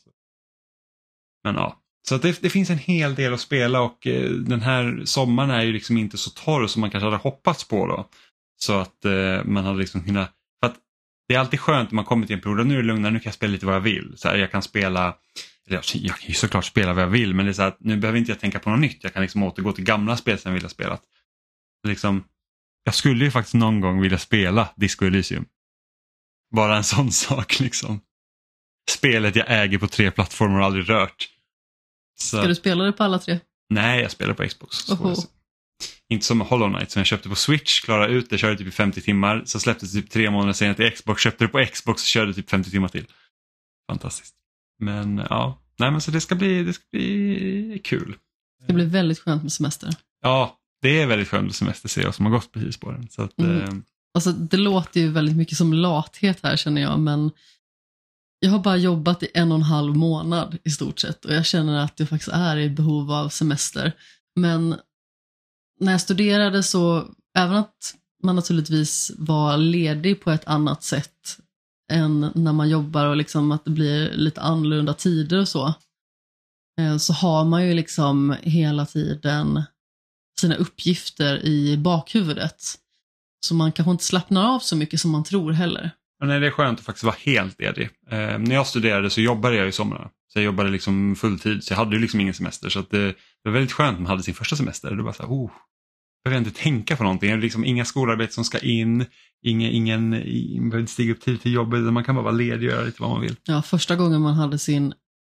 Speaker 1: Men ja. Så att det, det finns en hel del att spela och eh, den här sommaren är ju liksom inte så torr som man kanske hade hoppats på då. Så att eh, man hade liksom kunnat, för att det är alltid skönt när man kommer till en period, nu är det lugnare, nu kan jag spela lite vad jag vill. Så här, jag kan spela, eller jag kan ju såklart spela vad jag vill, men det är så att nu behöver inte jag tänka på något nytt. Jag kan liksom återgå till gamla spel som jag vill ha spelat. Liksom, jag skulle ju faktiskt någon gång vilja spela Disco Elysium. Bara en sån sak liksom. Spelet jag äger på tre plattformar och aldrig rört. Så.
Speaker 2: Ska du spela det på alla tre?
Speaker 1: Nej, jag spelar på Xbox.
Speaker 2: Oho.
Speaker 1: Inte som Hollow Knight som jag köpte på Switch, klarade ut det, körde typ i femtio timmar. Så släpptes det typ tre månader senare till Xbox, köpte det på Xbox och körde typ femtio timmar till. Fantastiskt. Men ja, nej men så det ska bli, det ska bli kul.
Speaker 2: Det ska bli väldigt skönt med semester.
Speaker 1: Ja, det är väldigt skönt med semester, ser jag som har gått precis på den. Så att,
Speaker 2: Mm.
Speaker 1: eh,
Speaker 2: Alltså, det låter ju väldigt mycket som lathet här känner jag, men jag har bara jobbat i en och en halv månad i stort sett och jag känner att jag faktiskt är i behov av semester. Men när jag studerade så, även att man naturligtvis var ledig på ett annat sätt än när man jobbar och liksom att det blir lite annorlunda tider och så, eh, så har man ju liksom hela tiden sina uppgifter i bakhuvudet. Så man kanske inte slappnar av så mycket som man tror heller.
Speaker 1: Ja, nej, det är skönt att faktiskt vara helt ledig. Eh, när jag studerade så jobbade jag i somrar. Så jag jobbade liksom fulltid, så jag hade ju liksom ingen semester. Så att det, det var väldigt skönt när man hade sin första semester. Det var så här, oh, jag behöver inte tänka på någonting. Det är liksom inga skolarbete som ska in. Ingen, ingen, man behöver inte stiga upp tid till jobbet. Man kan bara vara ledig och göra lite vad man vill.
Speaker 2: Ja, första gången man hade sin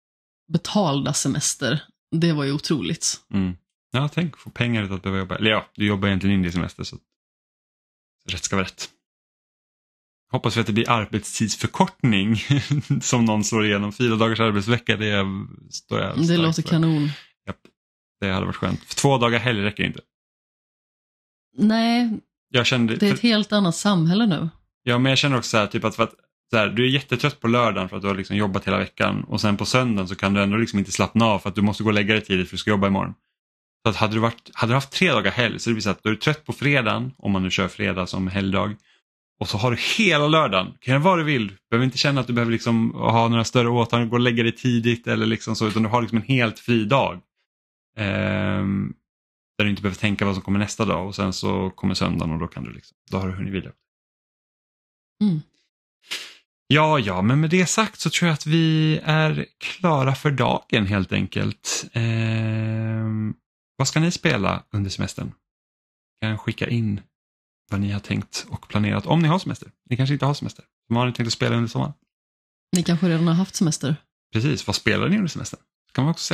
Speaker 2: betalda semester, det var ju otroligt.
Speaker 1: Mm. Ja, tänk, få pengar utan att behöva jobba. Eller ja, du jobbar egentligen in i semester så rätt ska vara rätt. Hoppas vi att det blir arbetstidsförkortning som någon slår igenom. Fyra dagars arbetsvecka, det är, står jag
Speaker 2: Det låter
Speaker 1: för.
Speaker 2: kanon.
Speaker 1: Japp, det hade varit skönt. För två dagar helg räcker inte.
Speaker 2: Nej,
Speaker 1: Jag kände,
Speaker 2: det är
Speaker 1: för,
Speaker 2: ett helt annat samhälle nu.
Speaker 1: ja, men jag känner också så här, typ att, för att så här, du är jättetrött på lördagen för att du har liksom jobbat hela veckan och sen på söndagen så kan du ändå liksom inte slappna av för att du måste gå och lägga dig tidigt för att du ska jobba imorgon. Så att hade du, varit, hade du haft tre dagar helg så det blir så att du är trött på fredagen, om man nu kör fredag som helgdag, och så har du hela lördagen, kan det vara vad du vill, du behöver inte känna att du behöver liksom ha några större åtaganden, gå och lägga dig tidigt eller liksom så, utan du har liksom en helt fri dag. Ehm, där du inte behöver tänka vad som kommer nästa dag och sen så kommer söndagen och då kan du liksom, då har du hunnit vidare.
Speaker 2: Mm.
Speaker 1: Ja, ja, men med det sagt så tror jag att vi är klara för dagen helt enkelt. Ehm, vad ska ni spela under semestern? Kan skicka in vad ni har tänkt och planerat om ni har semester. Ni kanske inte har semester. Vad har ni tänkt att spela under sommaren?
Speaker 2: Ni kanske redan har haft semester?
Speaker 1: Precis, vad spelar ni under semestern? Kan man också säga.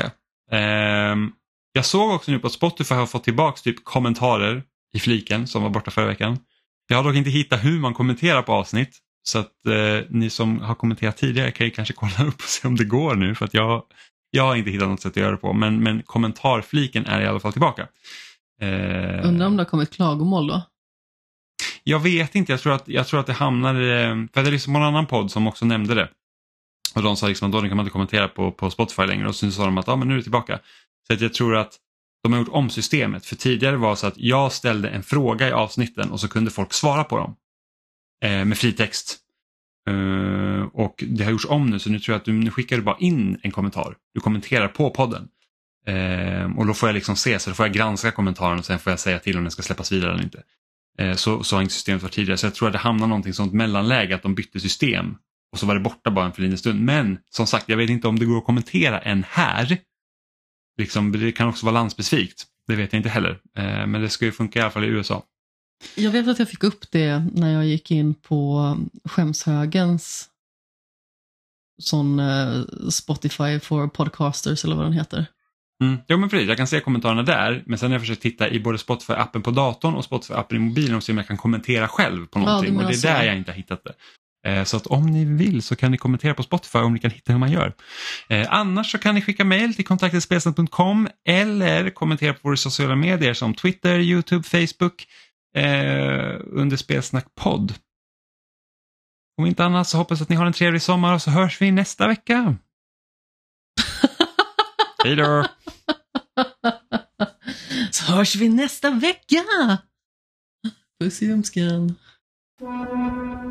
Speaker 1: Um, jag såg också nu på Spotify har fått tillbaka typ kommentarer i fliken som var borta förra veckan. Jag har dock inte hittat hur man kommenterar på avsnitt. Så att eh, ni som har kommenterat tidigare kan ju kanske kolla upp och se om det går nu. För att jag, jag har inte hittat något sätt att göra det på. Men, men kommentarfliken är i alla fall tillbaka. Eh,
Speaker 2: Undrar om det har kommit klagomål då?
Speaker 1: Jag vet inte, jag tror att, jag tror att det hamnar... För det är liksom en annan podd som också nämnde det. Och de sa liksom att då kan man inte kommentera på, på Spotify längre. Och så sa de att ah, men nu är det tillbaka. Så att jag tror att de har gjort om systemet. För tidigare var det så att jag ställde en fråga i avsnitten och så kunde folk svara på dem. Eh, med fritext. Uh, och det har gjorts om nu så nu tror jag att du nu skickar du bara in en kommentar. Du kommenterar på podden. Uh, och då får jag liksom se, så då får jag granska kommentaren och sen får jag säga till om den ska släppas vidare eller inte. Uh, så, så har inte systemet varit tidigare. Så jag tror att det hamnar någonting sånt mellanläge att de bytte system. Och så var det borta bara en för liten stund. Men som sagt, jag vet inte om det går att kommentera än här. Liksom, det kan också vara landsspecifikt. Det vet jag inte heller. Uh, men det ska ju funka i alla fall i U S A.
Speaker 2: Jag vet att jag fick upp det när jag gick in på Skämshögens sån uh, Spotify for podcasters eller vad den heter.
Speaker 1: Mm. Ja men precis, jag kan se kommentarerna där. Men sen har jag försökt titta i både Spotify-appen på datorn och Spotify-appen i mobilen och se om jag kan kommentera själv på någonting. Ja, och det är så. Där jag inte har hittat det. Eh, så att om ni vill så kan ni kommentera på Spotify om ni kan hitta hur man gör. Eh, annars så kan ni skicka mejl till kontakt spelsnack punkt com eller kommentera på våra sociala medier som Twitter, YouTube, Facebook eh, under Spelsnack-podd. Om inte annat så hoppas att ni har en trevlig sommar och så hörs vi nästa vecka. Hej då!
Speaker 2: Så hörs vi nästa vecka! Puss i ömskan.